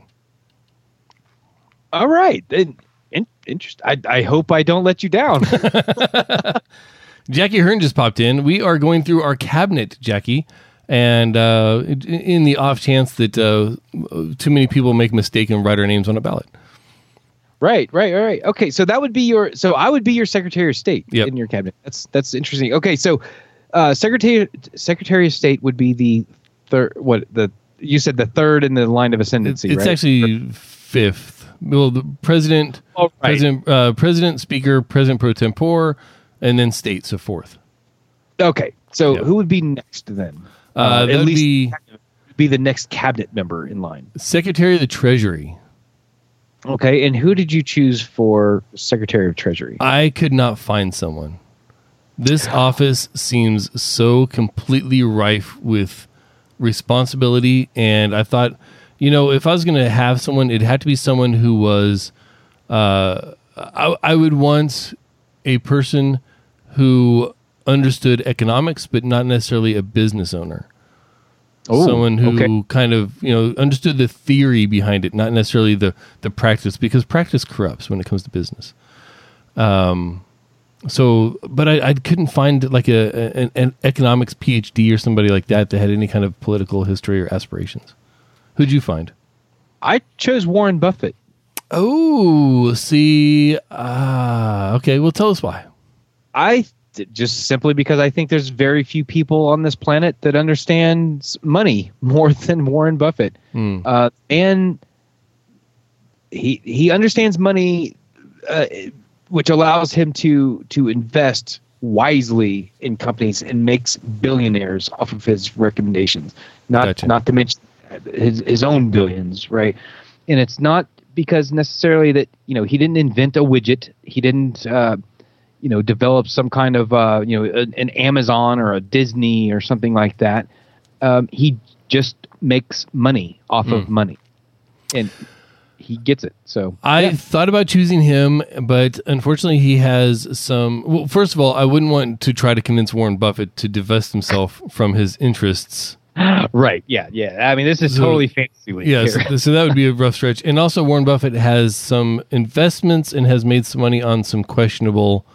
All right. Interesting. I hope I don't let you down. Jackie Hearn just popped in. We are going through our cabinet, Jackie, and in the off chance that too many people make a mistake and write our names on a ballot. Right. Okay, so that would be I would be your Secretary of State in your cabinet. That's interesting. Okay, so Secretary of State would be the third. You said the third in the line of ascendancy. It's right? actually fifth. Well, the president, president, speaker, president pro tempore, and then states, so fourth. Okay, so who would be next then? That would be the next cabinet member in line. Secretary of the Treasury. Okay, and who did you choose for Secretary of Treasury? I could not find someone. This office seems so completely rife with responsibility, and I thought, if I was going to have someone, it had to be someone who was I would want a person who understood economics, but not necessarily a business owner. Someone who kind of, understood the theory behind it, not necessarily the practice, because practice corrupts when it comes to business. But I couldn't find like an economics PhD or somebody like that had any kind of political history or aspirations. Who'd you find? I chose Warren Buffett. Oh, see, okay. Well, tell us why. Just simply because I think there's very few people on this planet that understands money more than Warren Buffett. And he understands money, which allows him to invest wisely in companies and makes billionaires off of his recommendations. Not to mention his own billions, right? And it's not because necessarily that he didn't invent a widget. He didn't develop some kind of an Amazon or a Disney or something like that. He just makes money off of money, and he gets it. So I thought about choosing him, but unfortunately he has some. Well, first of all, I wouldn't want to try to convince Warren Buffett to divest himself from his interests. Right. Yeah. I mean, this is totally fantasy land. Yes. So that would be a rough stretch. And also, Warren Buffett has some investments and has made some money on some questionable,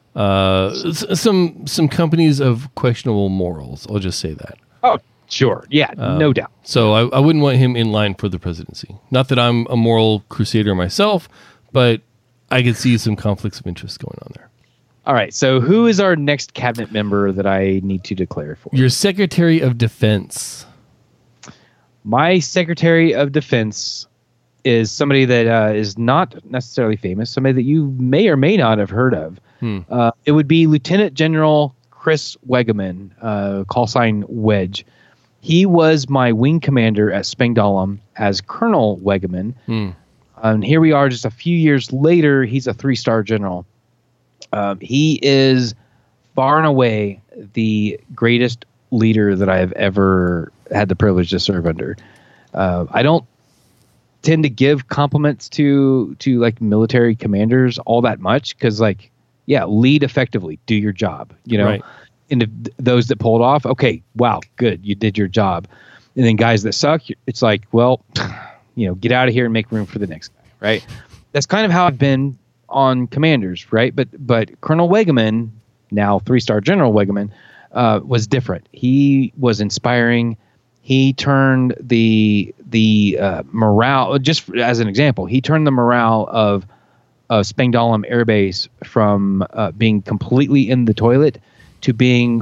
some companies of questionable morals. I'll just say that. Oh, sure. Yeah. No doubt. So I wouldn't want him in line for the presidency. Not that I'm a moral crusader myself, but I could see some conflicts of interest going on there. All right. So who is our next cabinet member that I need to declare for? Your Secretary of Defense. My Secretary of Defense is somebody that is not necessarily famous, somebody that you may or may not have heard of. It would be Lieutenant General Chris Wegeman, call sign Wedge. He was my wing commander at Spangdahlem as Colonel Wegeman. And here we are just a few years later. He's a 3-star general. He is far and away the greatest leader that I have ever had the privilege to serve under. I don't tend to give compliments to like military commanders all that much because, lead effectively, do your job, Right. And if those that pull it off, okay, wow, good, you did your job. And then guys that suck, it's like, well, get out of here and make room for the next guy, right? That's kind of how I've been on commanders, right? But Colonel Wegeman, now 3-star General Wegeman, was different. He was inspiring. He turned the morale, just as an example, he turned the morale of Spangdahlem Air Base from being completely in the toilet to being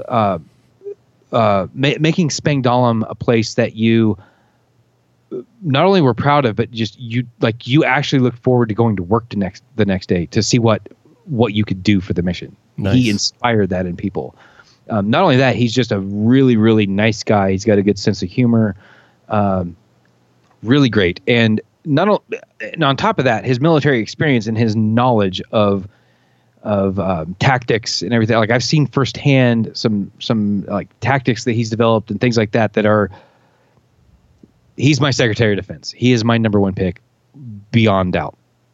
making Spangdahlem a place that you not only were proud of, but just you actually look forward to going to work the next day to see what you could do for the mission. Nice. He inspired that in people. Not only that, he's just a really, really nice guy. He's got a good sense of humor. Really great. And on top of that, his military experience and his knowledge of tactics and everything. Like I've seen firsthand some like tactics that he's developed and things like that are. He's my Secretary of Defense. He is my number one pick, beyond doubt.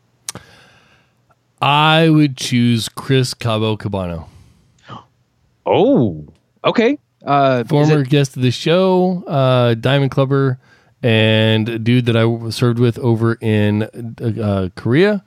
I would choose Chris Cabo Cabano. Oh, okay. Former guest of the show, Diamond Clubber, and a dude that I served with over in Korea.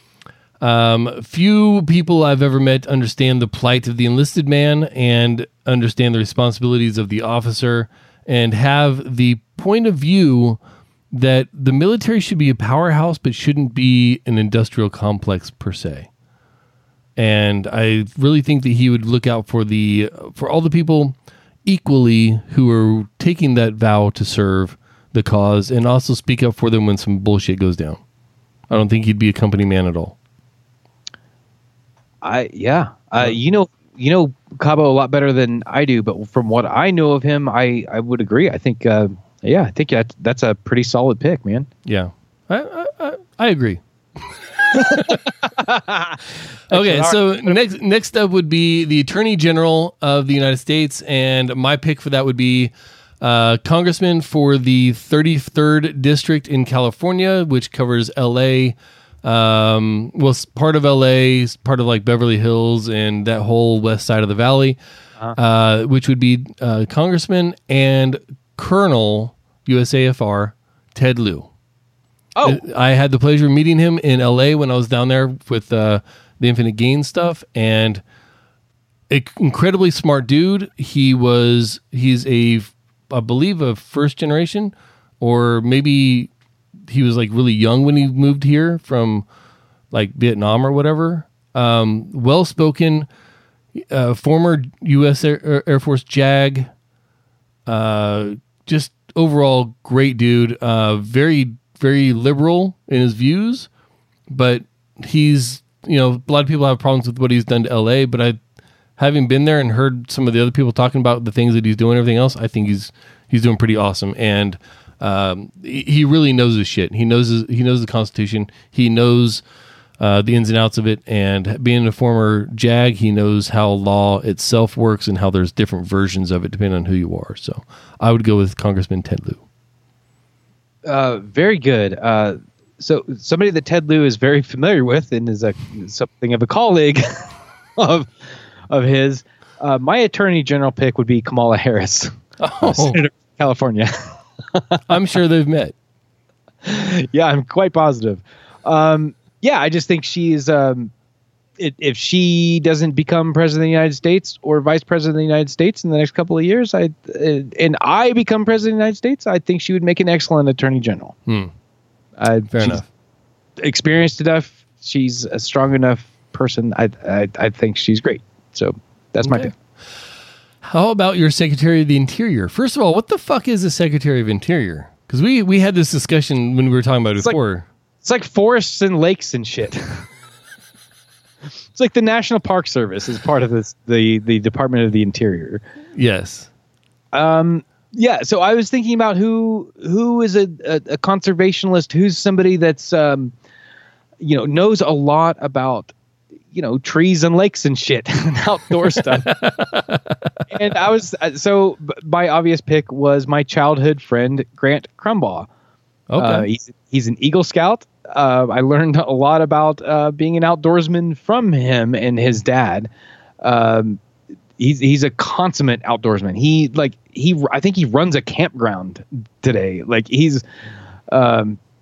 Few people I've ever met understand the plight of the enlisted man and understand the responsibilities of the officer and have the point of view that the military should be a powerhouse but shouldn't be an industrial complex per se. And I really think that he would look out for all the people equally who are taking that vow to serve the cause and also speak up for them when some bullshit goes down. I don't think he'd be a company man at all. You know Cabo a lot better than I do, but from what I know of him, I would agree. I think that's a pretty solid pick, man. Yeah, I agree. Okay, so next up would be the Attorney General of the United States, and my pick for that would be Congressman for the 33rd District in California, which covers L.A., Part of LA, part of like Beverly Hills and that whole west side of the valley, which would be Congressman and Colonel USAFR Ted Lieu. Oh, I had the pleasure of meeting him in LA when I was down there with the Infinite Gain stuff, and incredibly smart dude. He's I believe a first generation, or maybe he was like really young when he moved here from like Vietnam or whatever. Well-spoken, former U.S. Air Force JAG, just overall great dude. Very, very liberal in his views, but he's, a lot of people have problems with what he's done to LA, but having been there and heard some of the other people talking about the things that he's doing and everything else, I think he's doing pretty awesome. And he really knows his shit. He knows the Constitution. He knows the ins and outs of it. And being a former JAG, he knows how law itself works and how there's different versions of it depending on who you are. So I would go with Congressman Ted Lieu. Very good. So somebody that Ted Lieu is very familiar with and is something of a colleague of his. My attorney general pick would be Kamala Harris, Senator of California. I'm sure they've met. Yeah, I'm quite positive. I just think she's if she doesn't become president of the United States or vice president of the United States in the next couple of years, and I become president of the United States, I think she would make an excellent attorney general. Fair enough. Experienced enough. She's a strong enough person. I think she's great. So that's my pick. How about your Secretary of the Interior? First of all, what the fuck is a Secretary of Interior? Because we had this discussion when we were talking about it before. It's like forests and lakes and shit. It's like the National Park Service is part of this, the Department of the Interior. Yes. So I was thinking about who is a conservationist, who's somebody that's knows a lot about trees and lakes and shit and outdoor stuff. And I was my obvious pick was my childhood friend Grant Crumbaugh. Okay. He's an Eagle Scout. I learned a lot about being an outdoorsman from him and his dad. He's a consummate outdoorsman. I think he runs a campground today. Like he's, I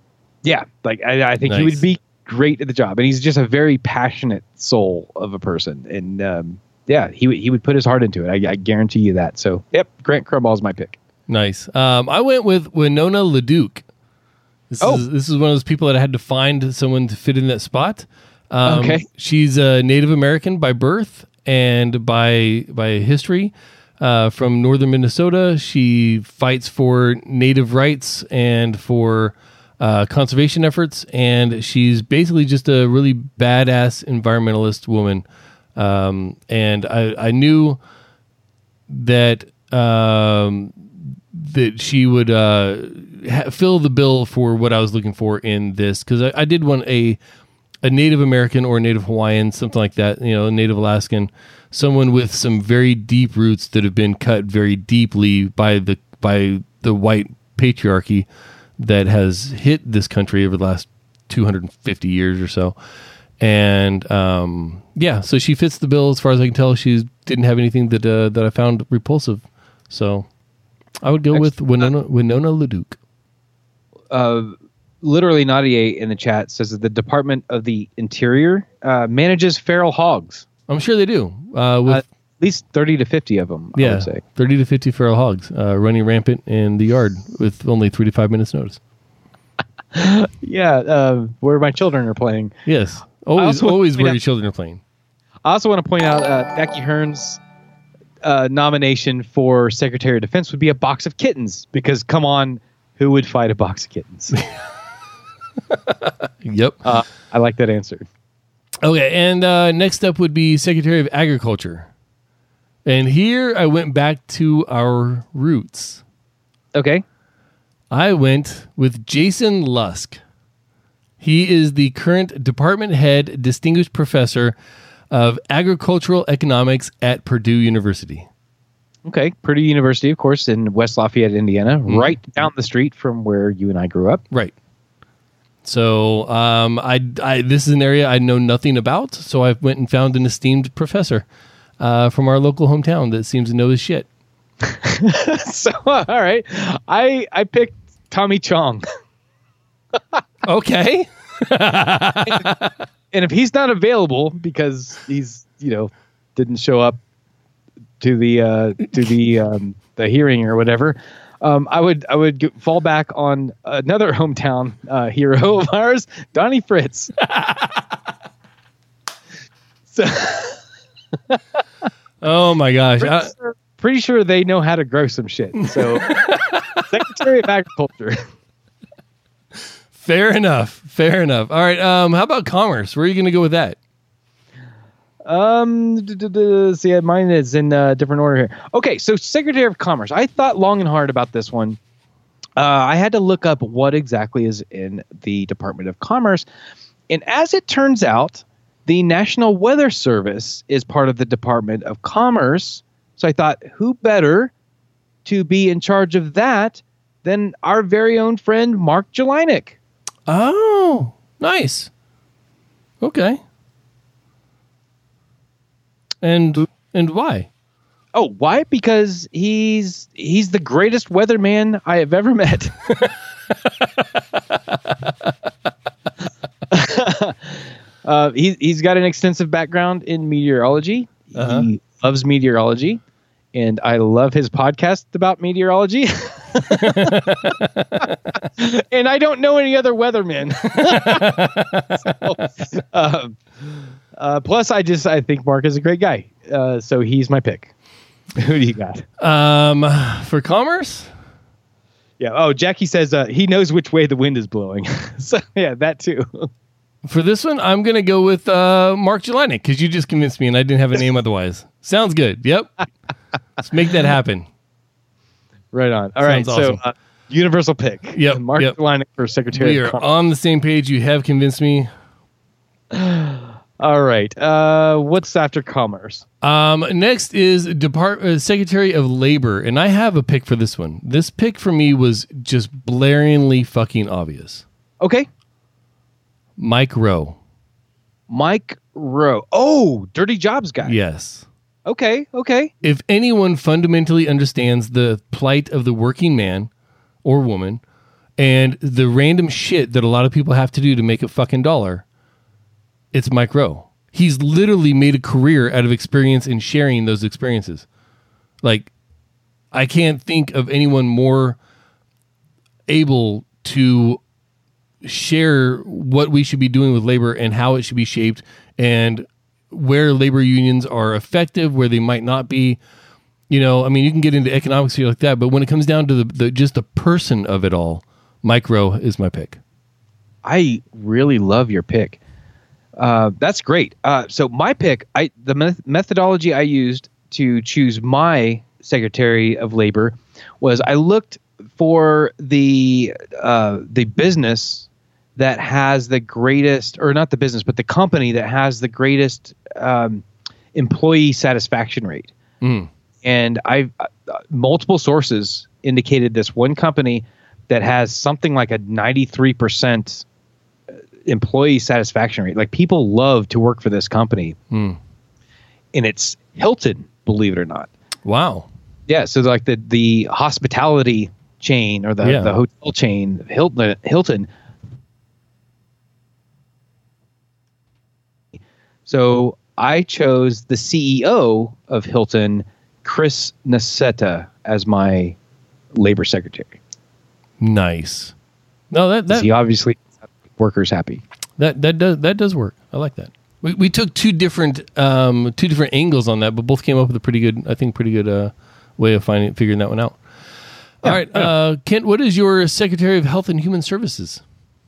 think nice. he would be great at the job, and he's just a very passionate soul of a person. And he would put his heart into it. I guarantee you that. So yep, Grant Crumbaugh is my pick. Nice. I went with Winona LaDuke. This is one of those people that I had to find someone to fit in that spot. Okay. She's a Native American by birth and by history, from northern Minnesota. She fights for Native rights and for conservation efforts, and she's basically just a really badass environmentalist woman. And I knew that that she would fill the bill for what I was looking for in this, because I did want a Native American or Native Hawaiian, something like that, a Native Alaskan, someone with some very deep roots that have been cut very deeply by the white patriarchy that has hit this country over the last 250 years or so. And so she fits the bill as far as I can tell. She didn't have anything that I found repulsive. So I would go with Winona LaDuke. Literally Nadia in the chat says that the Department of the Interior manages feral hogs. I'm sure they do. At least 30 to 50 of them, I would say. 30 to 50 feral hogs running rampant in the yard with only 3 to 5 minutes notice. Where my children are playing. Yes. Always where your children are playing. I also want to point out Becky Hearn's nomination for Secretary of Defense would be a box of kittens, because come on, who would fight a box of kittens? Yep. I like that answer. Okay, and next up would be Secretary of Agriculture. And here I went back to our roots. Okay. I went with Jason Lusk. He is the current department head, distinguished professor of agricultural economics at Purdue University. Okay. Purdue University, of course, in West Lafayette, Indiana, right down the street from where you and I grew up. Right. So this is an area I know nothing about. So I went and found an esteemed professor from our local hometown that seems to know his shit. So all right, I picked Tommy Chong. Okay. And if he's not available because he's didn't show up to the hearing or whatever, I would fall back on another hometown hero of ours, Donnie Fritz. So, oh my gosh! Pretty sure they know how to grow some shit. So, Secretary of Agriculture. Fair enough. All right. How about commerce? Where are you going to go with that? See, mine is in a different order here. Okay, so Secretary of Commerce. I thought long and hard about this one. I had to look up what exactly is in the Department of Commerce. And as it turns out, the National Weather Service is part of the Department of Commerce. So I thought, who better to be in charge of that than our very own friend, Mark Jelinek? Oh, nice. Okay. And why? Oh, why? Because he's the greatest weatherman I have ever met. He's got an extensive background in meteorology. Uh-huh. He loves meteorology, and I love his podcast about meteorology. And I don't know any other weathermen. Plus, I think Mark is a great guy. So he's my pick. Who do you got? For commerce? Yeah. Oh, Jackie says he knows which way the wind is blowing. So yeah, that too. For this one, I'm going to go with Mark Jelinek because you just convinced me and I didn't have a name otherwise. Sounds good. Yep. Let's make that happen. Right on. All right. Awesome. So universal pick. Yep. Mark Jelinek for Secretary of Commerce. We are on the same page. You have convinced me. All right. What's after commerce? Next is Secretary of Labor, and I have a pick for this one. This pick for me was just blaringly fucking obvious. Okay. Mike Rowe. Mike Rowe. Oh, Dirty Jobs guy. Yes. Okay. If anyone fundamentally understands the plight of the working man or woman and the random shit that a lot of people have to do to make a fucking dollar, it's Mike Rowe. He's literally made a career out of experience and sharing those experiences. Like, I can't think of anyone more able to share what we should be doing with labor and how it should be shaped and where labor unions are effective, where they might not be. You know, I mean, you can get into economics like that, but when it comes down to just the person of it all, Mike Rowe is my pick. I really love your pick. That's great. So my pick, the methodology I used to choose my Secretary of Labor was I looked for the business that has the greatest, or not the business, but the company that has the greatest employee satisfaction rate. Mm. And multiple sources indicated this one company that has something like a 93% employee satisfaction rate. Like, people love to work for this company. Mm. And it's Hilton, believe it or not. Wow. Yeah. So like the hospitality chain or the hotel chain, Hilton. So I chose the CEO of Hilton, Chris Nassetta, as my labor secretary. Nice. No, that he obviously workers happy. That does work. I like that. We took two different angles on that, but both came up with a pretty good way of figuring that one out. All right, Kent, what is your Secretary of Health and Human Services?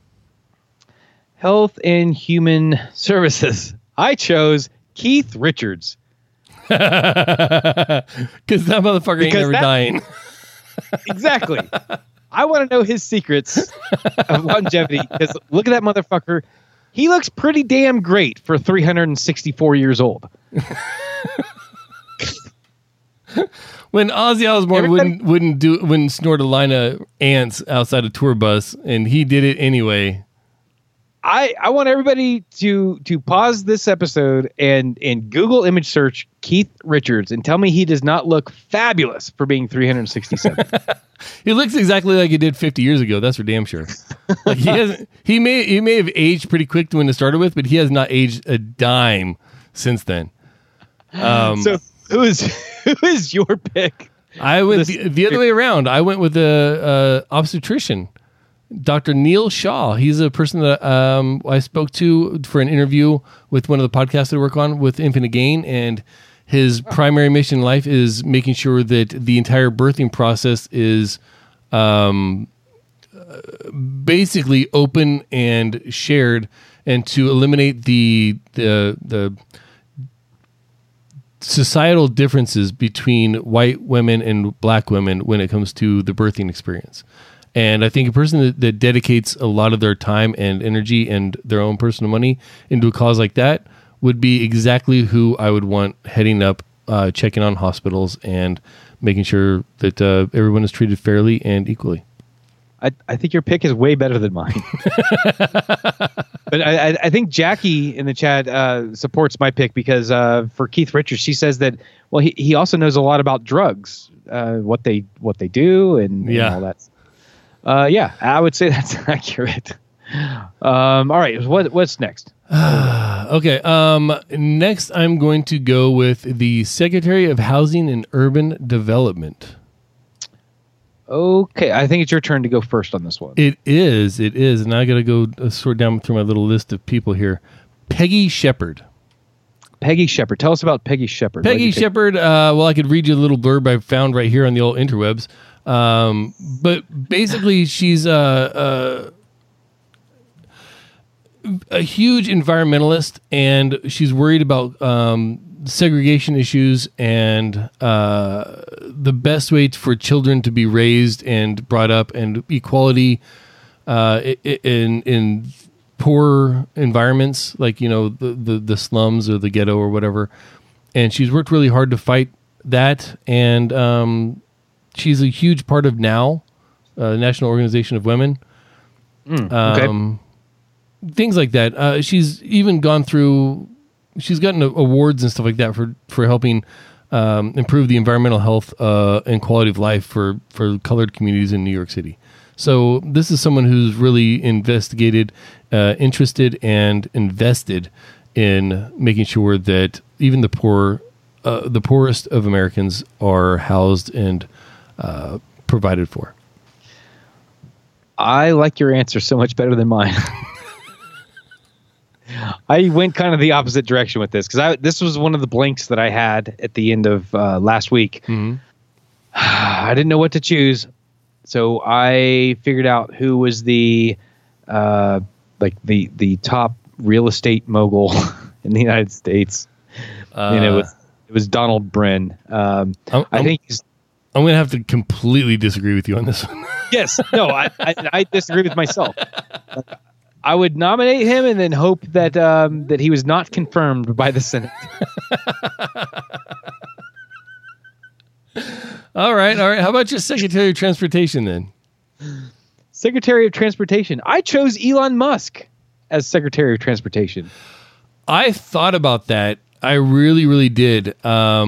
Health and Human Services. I chose Keith Richards. Because that motherfucker ain't never dying. Exactly. I want to know his secrets of longevity, because look at that motherfucker. He looks pretty damn great for 364 years old. When Ozzy Osbourne wouldn't snort a line of ants outside a tour bus, and he did it anyway, I want everybody to pause this episode and Google image search Keith Richards and tell me he does not look fabulous for being 367. He looks exactly like he did 50 years ago. That's for damn sure. Like he may have aged pretty quick when it started with, but he has not aged a dime since then. So who is your pick? I went the other way around. I went with the obstetrician, Dr. Neil Shaw. He's a person that I spoke to for an interview with one of the podcasts that I work on with Infinite Gain, and his primary mission in life is making sure that the entire birthing process is basically open and shared, and to eliminate the societal differences between white women and black women when it comes to the birthing experience. And I think a person that dedicates a lot of their time and energy and their own personal money into a cause like that would be exactly who I would want heading up, checking on hospitals and making sure that everyone is treated fairly and equally. I think your pick is way better than mine. But I think Jackie in the chat supports my pick because for Keith Richards, she says that, well, he also knows a lot about drugs, what they do and all that. Yeah, I would say that's accurate. All right, what's next? Okay, next I'm going to go with the Secretary of Housing and Urban Development. Okay, I think it's your turn to go first on this one. It is, and I got to go sort down through my little list of people here. Peggy Shepard. Peggy Shepard. Tell us about Peggy Shepard. Peggy Shepard, well, I could read you a little blurb I found right here on the old interwebs. But basically, she's a huge environmentalist, and she's worried about segregation issues and the best way for children to be raised and brought up, and equality in poor environments, like the slums or the ghetto or whatever. And she's worked really hard to fight that, and she's a huge part of NOW, National Organization of Women. Okay. Things like that. She's even gone through. She's gotten awards and stuff like that for helping improve the environmental health and quality of life for colored communities in New York City. So this is someone who's really investigated, interested, and invested in making sure that even the poorest of Americans are housed and provided for. I like your answer so much better than mine. I went kind of the opposite direction with this because this was one of the blanks that I had at the end of last week. Mm-hmm. I didn't know what to choose, so I figured out who was the top real estate mogul in the United States, and it was Donald Bren. I think I'm going to have to completely disagree with you on this one. Yes, no, I disagree with myself. I would nominate him and then hope that that he was not confirmed by the Senate. All right. How about your Secretary of Transportation then? Secretary of Transportation. I chose Elon Musk as Secretary of Transportation. I thought about that. I really, really did. I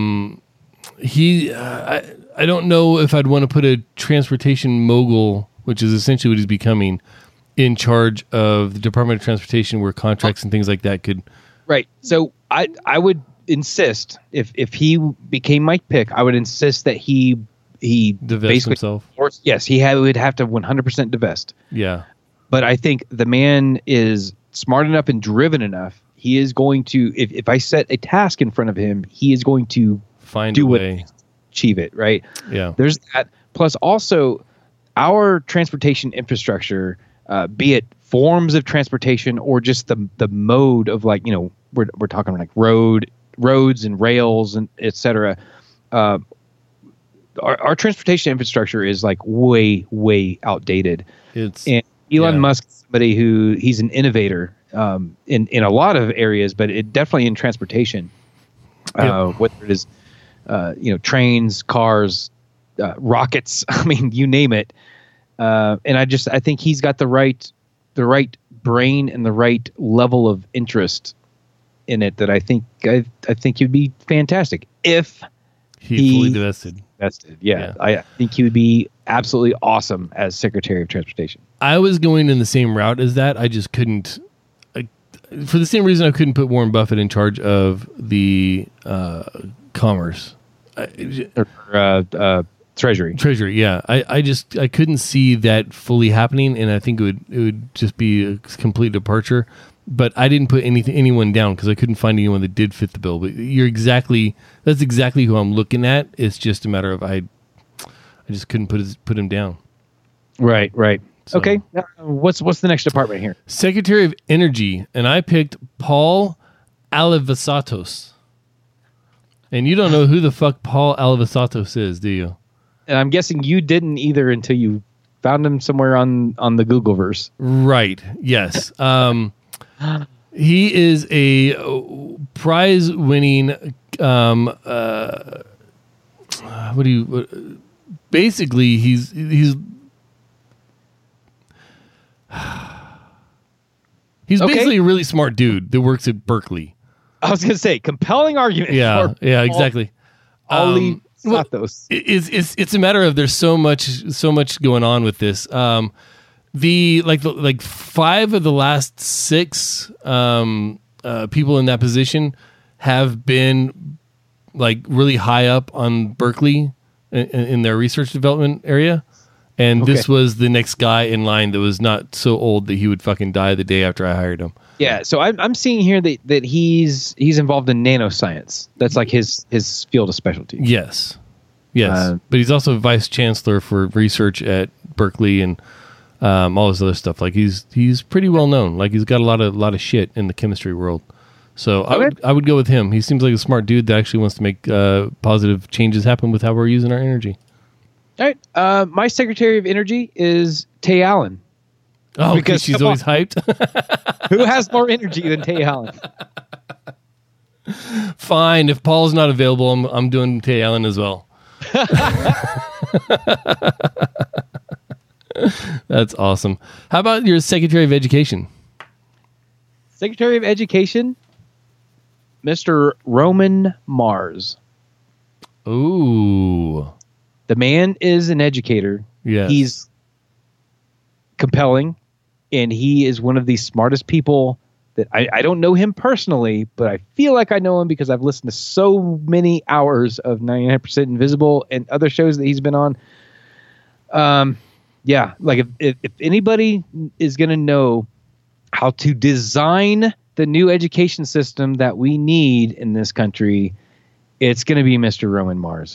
don't know if I'd want to put a transportation mogul, which is essentially what he's becoming, in charge of the Department of Transportation, where contracts and things like that could. Right. So I would insist if he became my pick, I would insist that he divest himself. Yes, would have to 100% divest. Yeah. But I think the man is smart enough and driven enough. He is going to, if I set a task in front of him, he is going to find a way, achieve it. Right. Yeah. There's that. Plus, also, our transportation infrastructure. Be it forms of transportation or just the mode of, like, we're talking like roads and rails and et cetera. Our transportation infrastructure is like way outdated. And Elon Musk is somebody who he's an innovator in a lot of areas, but it definitely in transportation. Whether it is trains, cars, rockets, I mean, you name it. And I think he's got the right brain and the right level of interest in it that I think he'd be fantastic if he fully divested. Yeah. I think he would be absolutely awesome as Secretary of Transportation. I was going in the same route as that. I just couldn't, for the same reason I couldn't put Warren Buffett in charge of the commerce. Treasury. Yeah. I couldn't see that fully happening, and I think it would just be a complete departure. But I didn't put anyone down because I couldn't find anyone that did fit the bill. But that's exactly who I'm looking at. It's just a matter of I just couldn't put him down. Right. So, okay. What's the next department here? Secretary of Energy, and I picked Paul Alivisatos. And you don't know who the fuck Paul Alivisatos is, do you? And I'm guessing you didn't either until you found him somewhere on the Googleverse. Right. Yes. He is a prize-winning. Basically, he's basically a really smart dude that works at Berkeley. I was going to say compelling argument. Yeah, exactly. Alivisatos. It's a matter of there's so much going on with this. The 5 of the last 6 people in that position have been like really high up on Berkeley in their research development area, and this was the next guy in line that was not so old that he would fucking die the day after I hired him. Yeah, so I'm seeing here that he's involved in nanoscience. That's like his field of specialty. Yes, but he's also vice chancellor for research at Berkeley and all this other stuff. Like he's pretty well known. Like he's got a lot of shit in the chemistry world. So I would go with him. He seems like a smart dude that actually wants to make positive changes happen with how we're using our energy. All right. My Secretary of Energy is Tay Allen. Oh, because she's always hyped. Who has more energy than Tay Allen? Fine. If Paul's not available, I'm doing Tay Allen as well. That's awesome. How about your Secretary of Education? Secretary of Education, Mr. Roman Mars. Ooh. The man is an educator. Yes. He's compelling, and he is one of the smartest people that I don't know him personally, but I feel like I know him because I've listened to so many hours of 99% Invisible and other shows that he's been on. Yeah, like if anybody is going to know how to design the new education system that we need in this country, it's going to be Mr. Roman Mars.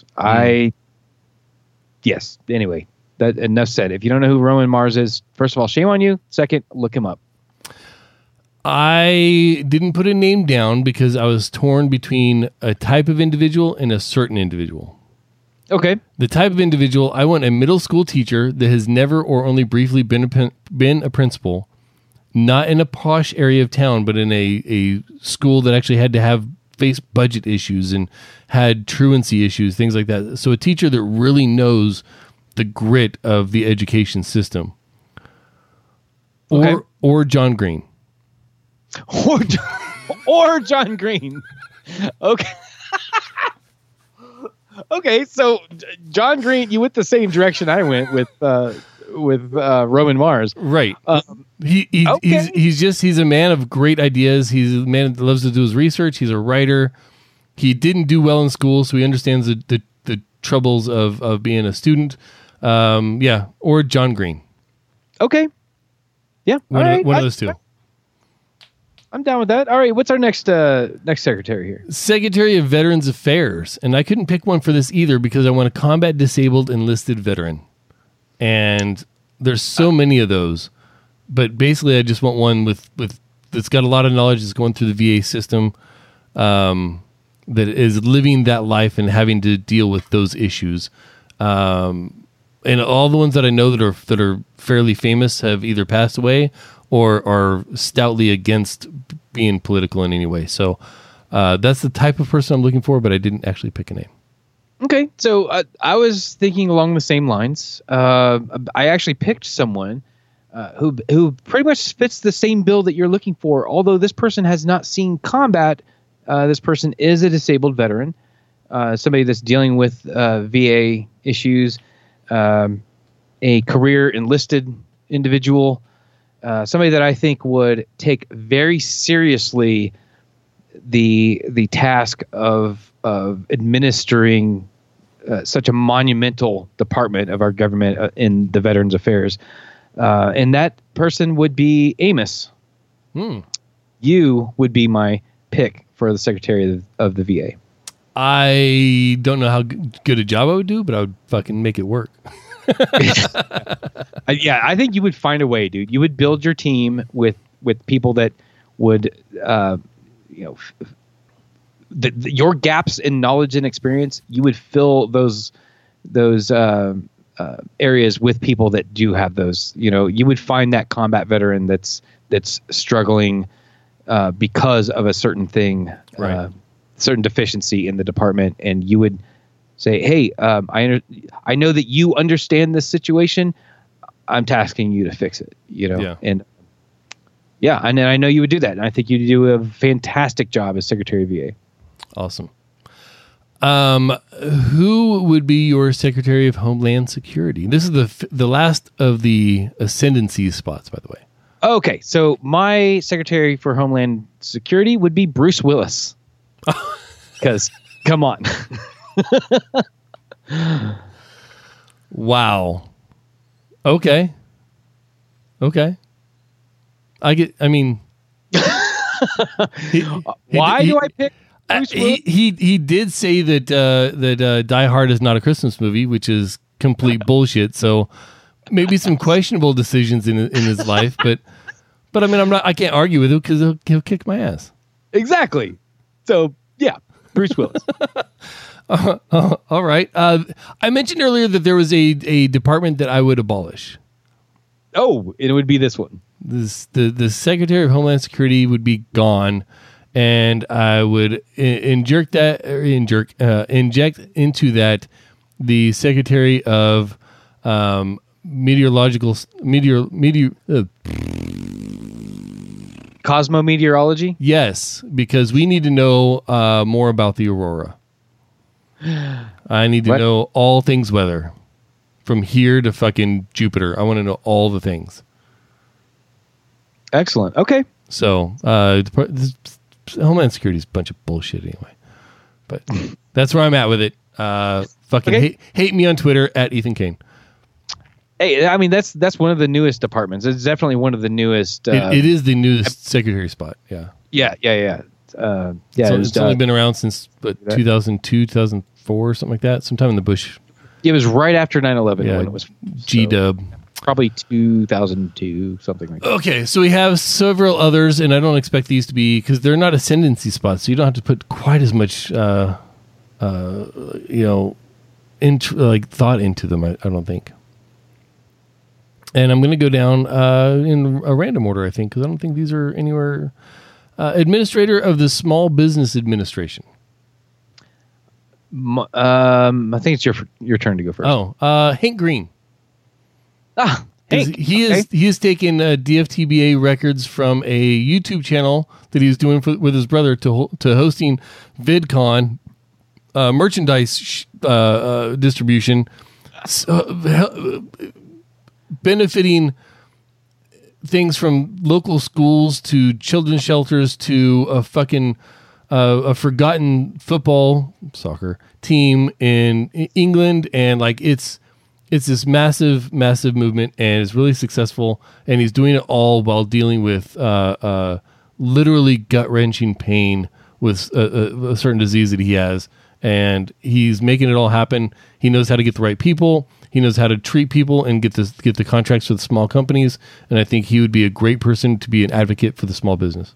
Yes. Anyway, that enough said. If you don't know who Roman Mars is, first of all, shame on you. Second, look him up. I didn't put a name down because I was torn between a type of individual and a certain individual. Okay. The type of individual, I want a middle school teacher that has never or only briefly been a principal, not in a posh area of town, but in a school that actually had to face budget issues and had truancy issues, things like that. So a teacher that really knows the grit of the education system. Or John Green. Or John Green. Okay. Okay, so John Green, you went the same direction I went with Roman Mars. Right. He's a man of great ideas. He's a man that loves to do his research. He's a writer. He didn't do well in school, so he understands the troubles of being a student. Or John Green. Okay. Yeah. One of those two. I'm down with that. All right, what's our next secretary here? Secretary of Veterans Affairs. And I couldn't pick one for this either because I want a combat disabled enlisted veteran. And there's so many of those. But basically I just want one with that's got a lot of knowledge, that's going through the VA system, that is living that life and having to deal with those issues. And all the ones that I know that are fairly famous have either passed away or are stoutly against being political in any way. So that's the type of person I'm looking for, but I didn't actually pick a name. Okay, so I was thinking along the same lines. I actually picked someone who pretty much fits the same bill that you're looking for. Although this person has not seen combat, this person is a disabled veteran, somebody that's dealing with VA issues, a career enlisted individual, somebody that I think would take very seriously the task of administering such a monumental department of our government in the Veterans Affairs. And that person would be Amos. You would be my pick for the Secretary of the VA. I don't know how good a job I would do, but I would fucking make it work. Yeah, I think you would find a way, dude. You would build your team with people that would, your gaps in knowledge and experience. You would fill those areas with people that do have those. You would find that combat veteran that's struggling because of a certain thing, right. Certain deficiency in the department, and you would say, "Hey, I know that you understand this situation. I'm tasking you to fix it." Yeah. And I know you would do that, and I think you'd do a fantastic job as Secretary of VA. Awesome. Who would be your Secretary of Homeland Security? This is the last of the ascendancy spots, by the way. Okay, so my Secretary for Homeland Security would be Bruce Willis. Because, come on. Wow. Okay. Why do I pick Bruce Willis? He did say that Die Hard is not a Christmas movie, which is complete bullshit. So maybe some questionable decisions in his life, but I mean, I can't argue with him because he'll kick my ass. Exactly. So yeah, Bruce Willis. All right. I mentioned earlier that there was a department that I would abolish. Oh, it would be this one. The Secretary of Homeland Security would be gone, and I would inject into that the Secretary of Cosmometeorology? Yes, because we need to know more about the aurora. I need to know all things weather. From here to fucking Jupiter. I want to know all the things. Excellent. Okay. So, Homeland Security is a bunch of bullshit anyway. But that's where I'm at with it. Fucking hate me on Twitter at Ethan Kane. Hey, I mean, that's one of the newest departments. It's definitely one of the newest. It is the newest secretary spot. Yeah. Yeah. It's only been around since 2002, 2004, something like that. Sometime in the Bush. It was right after 9/11 when it was. G-Dub. Probably 2002, something like that. Okay, so we have several others, and I don't expect these to be, because they're not ascendancy spots, so you don't have to put quite as much, thought into them, I don't think. And I'm going to go down in a random order, I think, because I don't think these are anywhere. Administrator of the Small Business Administration. I think it's your turn to go first. Hank Green. Hank. He has taken DFTBA records from a YouTube channel that he's doing with his brother to hosting VidCon, merchandise distribution, benefiting things from local schools to children's shelters to a fucking a forgotten soccer team in England, and like it's this massive movement, and it's really successful, and he's doing it all while dealing with literally gut-wrenching pain with a certain disease that he has, and he's making it all happen. He knows how to get the right people. He knows how to treat people and get the contracts with small companies, and I think he would be a great person to be an advocate for the small business.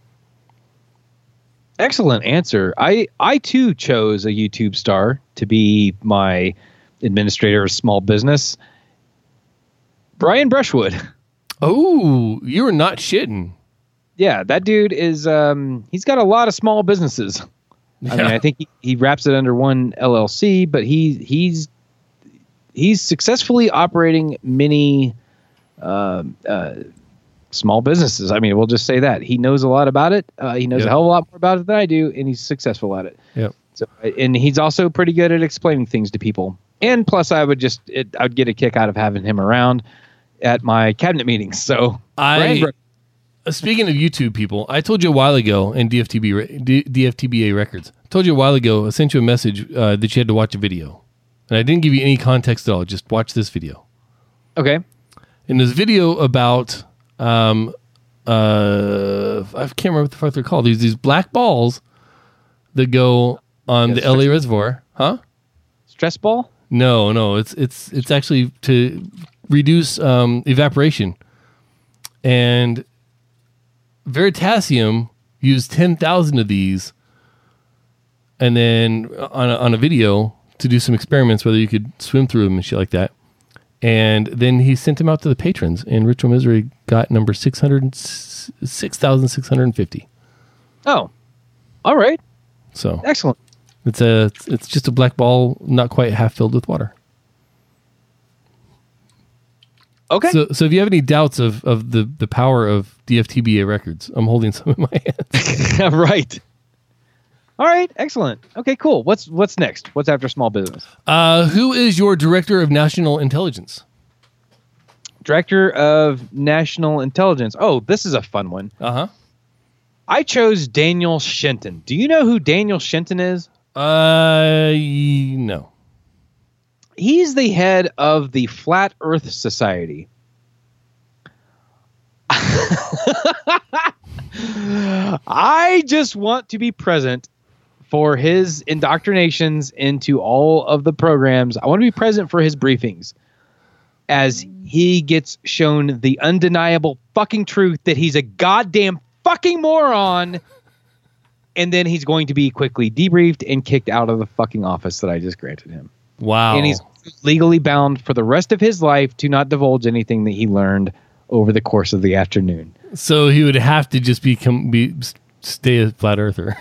Excellent answer. I too chose a YouTube star to be my administrator of small business. Brian Brushwood. Oh, you were not shitting. Yeah, that dude is he's got a lot of small businesses. Yeah. I mean, I think he wraps it under one LLC, but he's successfully operating many small businesses. I mean, we'll just say that he knows a lot about it. He knows a hell of a lot more about it than I do, and he's successful at it. Yep. So, and he's also pretty good at explaining things to people. And plus, I'd get a kick out of having him around at my cabinet meetings. So, speaking of YouTube people, I told you a while ago, and DFTBA Records, I told you a while ago, I sent you a message that you had to watch a video. And I didn't give you any context at all. Just watch this video. Okay. And this video about, I can't remember what the fuck they're called. There's these black balls that go on the LA reservoir. Huh? Stress ball? No. It's actually to reduce evaporation. And Veritasium used 10,000 of these, and then on a video to do some experiments, whether you could swim through them and shit like that. And then he sent them out to the patrons, and Ritual Misery got number 6,650. Oh, all right. So excellent. It's just a black ball, not quite half filled with water. Okay. So if you have any doubts of the power of DFTBA Records, I'm holding some in my hands. Right. All right. Excellent. Okay, cool. What's next? What's after small business? Who is your director of national intelligence? Director of national intelligence. Oh, this is a fun one. Uh-huh. I chose Daniel Shenton. Do you know who Daniel Shenton is? No. He's the head of the Flat Earth Society. I just want to be present for his indoctrinations into all of the programs. I want to be present for his briefings as he gets shown the undeniable fucking truth that he's a goddamn fucking moron. And then he's going to be quickly debriefed and kicked out of the fucking office that I just granted him. Wow. And he's legally bound for the rest of his life to not divulge anything that he learned over the course of the afternoon. So he would have to just stay a flat earther.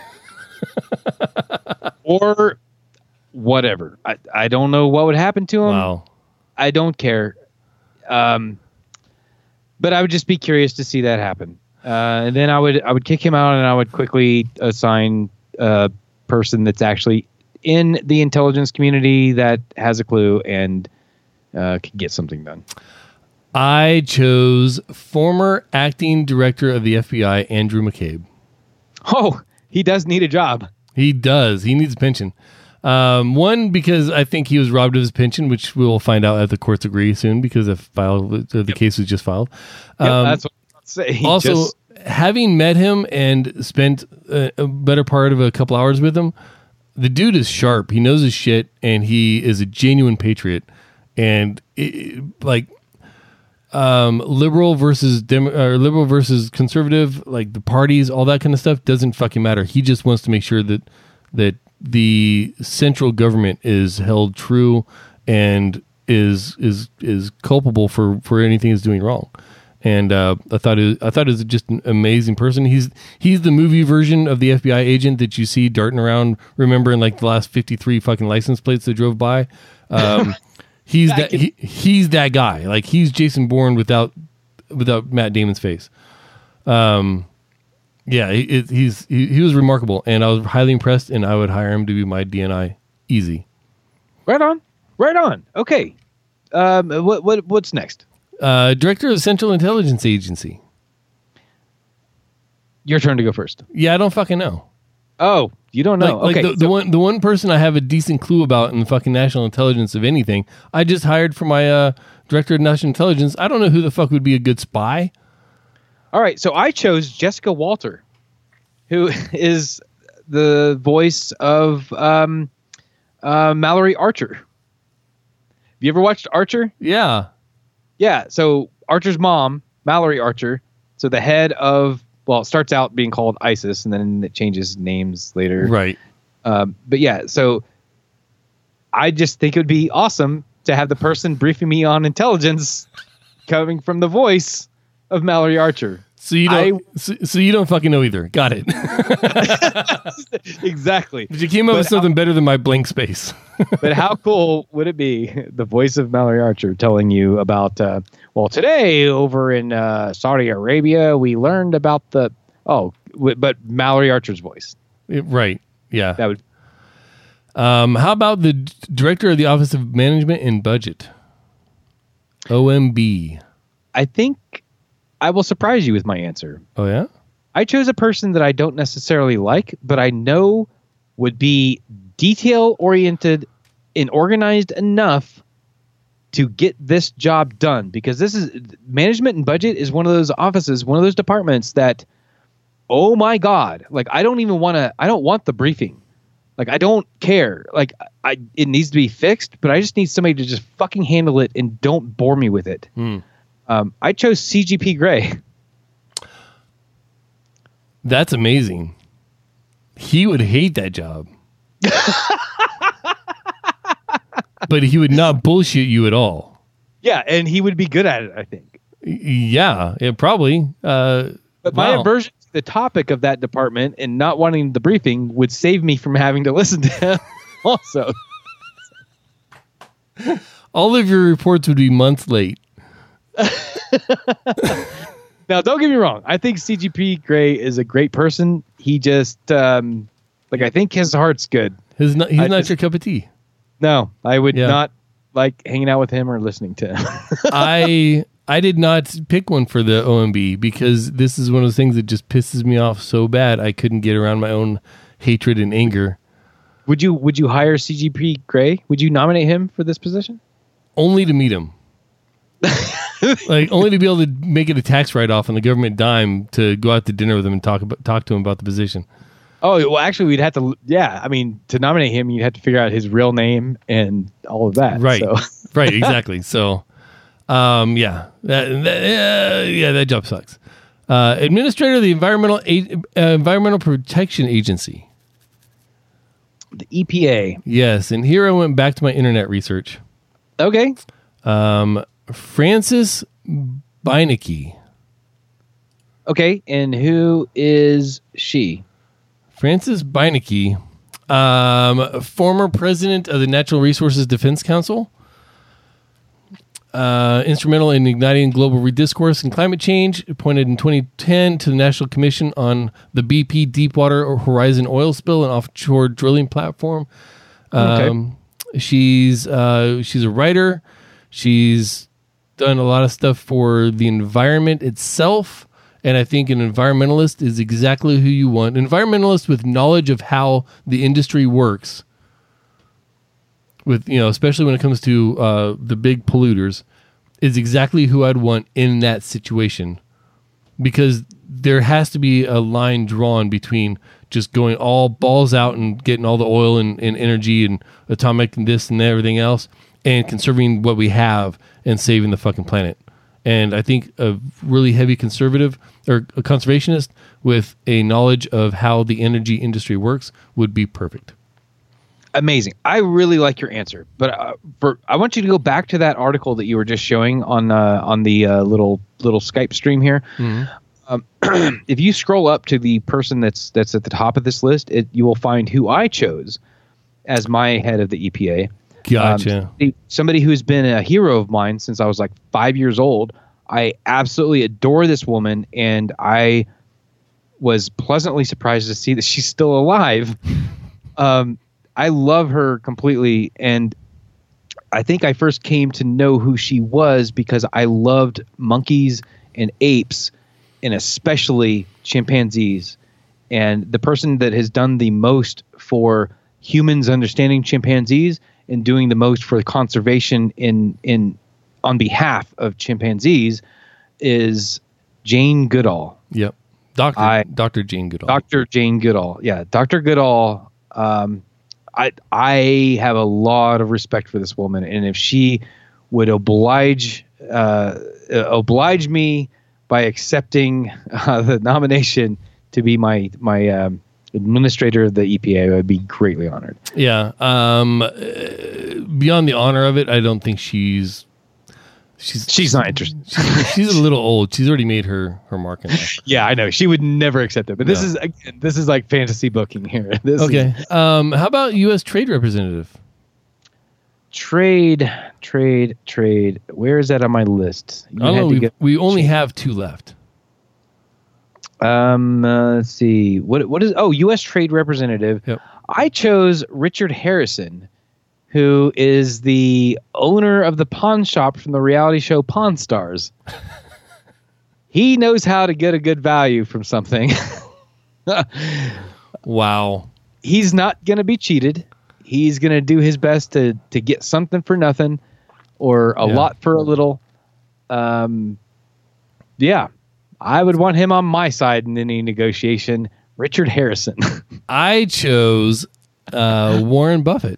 Or whatever. I don't know what would happen to him. Wow. I don't care. But I would just be curious to see that happen. And then I would kick him out, and I would quickly assign a person that's actually in the intelligence community that has a clue and could get something done. I chose former acting director of the FBI, Andrew McCabe. Oh, he does need a job. He does. He needs a pension. One, because I think he was robbed of his pension, which we will find out if the courts agree soon, because the case was just filed. That's what I was about to say. Also, having met him and spent a better part of a couple hours with him, the dude is sharp. He knows his shit, and he is a genuine patriot. And liberal versus liberal versus conservative, like the parties, all that kind of stuff doesn't fucking matter. He just wants to make sure that the central government is held true and is culpable for anything it's doing wrong. And I thought it was just an amazing person. He's the movie version of the FBI agent that you see darting around, remembering like the last 53 fucking license plates that drove by. He's that guy. Like, he's Jason Bourne without Matt Damon's face. He was remarkable, and I was highly impressed, and I would hire him to be my DNI easy. Right on. Okay. What's next? Director of the Central Intelligence Agency. Your turn to go first. Yeah, I don't fucking know. Oh, you don't know? Like okay. The one person I have a decent clue about in the fucking national intelligence of anything, I just hired for my director of national intelligence. I don't know who the fuck would be a good spy. All right, so I chose Jessica Walter, who is the voice of Mallory Archer. Have you ever watched Archer? Yeah. Yeah, so Archer's mom, Mallory Archer, so the head of, well, it starts out being called ISIS, and then it changes names later. Right. But yeah, so I just think it would be awesome to have the person briefing me on intelligence coming from the voice of Mallory Archer. So you don't fucking know either. Got it. Exactly. But you came up with something better than my blank space. But how cool would it be, the voice of Mallory Archer telling you about, today over in Saudi Arabia, we learned about but Mallory Archer's voice. Right. Yeah. That would. How about the director of the Office of Management and Budget? OMB. I think I will surprise you with my answer. Oh, yeah? I chose a person that I don't necessarily like, but I know would be detail-oriented and organized enough to get this job done. Because this is management and budget is one of those offices, one of those departments that, oh my God, like I don't want the briefing. Like I don't care. Like it needs to be fixed, but I just need somebody to just fucking handle it and don't bore me with it. I chose CGP Grey. That's amazing. He would hate that job. But he would not bullshit you at all. Yeah, and he would be good at it, I think. Yeah, probably. But my aversion to the topic of that department and not wanting the briefing would save me from having to listen to him also. All of your reports would be months late. Now, don't get me wrong. I think CGP Grey is a great person. He just, I think his heart's good. He's not your cup of tea. No, I would not like hanging out with him or listening to him. I did not pick one for the OMB because this is one of those things that just pisses me off so bad I couldn't get around my own hatred and anger. Would you hire CGP Grey? Would you nominate him for this position? Only to meet him. Like only to be able to make it a tax write-off on the government dime to go out to dinner with him and talk to him about the position. Oh, well, actually, we'd have to. Yeah, I mean, to nominate him, you'd have to figure out his real name and all of that. Right. So. Right. Exactly. So, that job sucks. Administrator of the Environmental Protection Agency. The EPA. Yes, and here I went back to my internet research. Okay. Frances Beinecke. Okay, and who is she? Frances Beinecke, former president of the Natural Resources Defense Council, instrumental in igniting global discourse and climate change, appointed in 2010 to the National Commission on the BP Deepwater Horizon oil spill and offshore drilling platform. She's a writer. She's done a lot of stuff for the environment itself. And I think an environmentalist is exactly who you want. An environmentalist with knowledge of how the industry works, with especially when it comes to the big polluters, is exactly who I'd want in that situation. Because there has to be a line drawn between just going all balls out and getting all the oil and energy and atomic and this and everything else, and conserving what we have and saving the fucking planet. And I think a really heavy conservative or a conservationist with a knowledge of how the energy industry works would be perfect. Amazing. I really like your answer, but I want you to go back to that article that you were just showing on the little Skype stream here. Mm-hmm. If you scroll up to the person that's at the top of this list, you will find who I chose as my head of the EPA. Gotcha. Somebody who's been a hero of mine since I was like 5 years old. I absolutely adore this woman, and I was pleasantly surprised to see that she's still alive. I love her completely, and I think I first came to know who she was because I loved monkeys and apes, and especially chimpanzees. And the person that has done the most for humans understanding chimpanzees and doing the most for conservation on behalf of chimpanzees is Jane Goodall. Yep. Dr. Jane Goodall. Dr. Jane Goodall. Yeah. Dr. Goodall. I have a lot of respect for this woman. And if she would oblige me by accepting the nomination to be my administrator of the EPA, I would be greatly honored. Yeah. Beyond the honor of it, I don't think she's She's not interested. She's a little old. She's already made her mark in that. Yeah, I know. She would never accept it. But this is like fantasy booking here. Okay. How about U.S. Trade Representative? Trade. Where is that on my list? We only have 2 left. Let's see. What is? Oh, U.S. Trade Representative. Yep. I chose Richard Harrison, who is the owner of the pawn shop from the reality show Pawn Stars. He knows how to get a good value from something. Wow. He's not going to be cheated. He's going to do his best to get something for nothing or a lot for a little. Yeah. I would want him on my side in any negotiation. Richard Harrison. I chose Warren Buffett.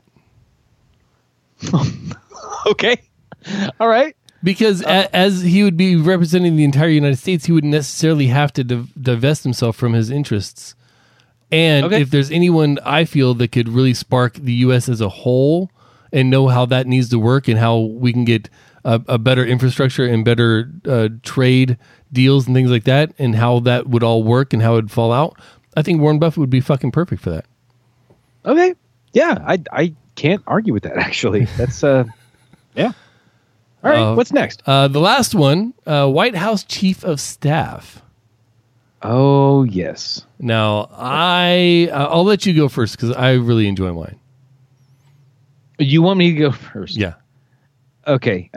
Okay. All right. Because as he would be representing the entire United States, he wouldn't necessarily have to divest himself from his interests. And if there's anyone I feel that could really spark the U.S. as a whole and know how that needs to work and how we can get a better infrastructure and better trade deals and things like that and how that would all work and how it would fall out, I think Warren Buffett would be fucking perfect for that. Okay. Yeah, I can't argue with that, actually. That's, yeah. All right, what's next? The last one, White House Chief of Staff. Oh, yes. Now, I'll let you go first because I really enjoy mine. You want me to go first? Yeah. Okay.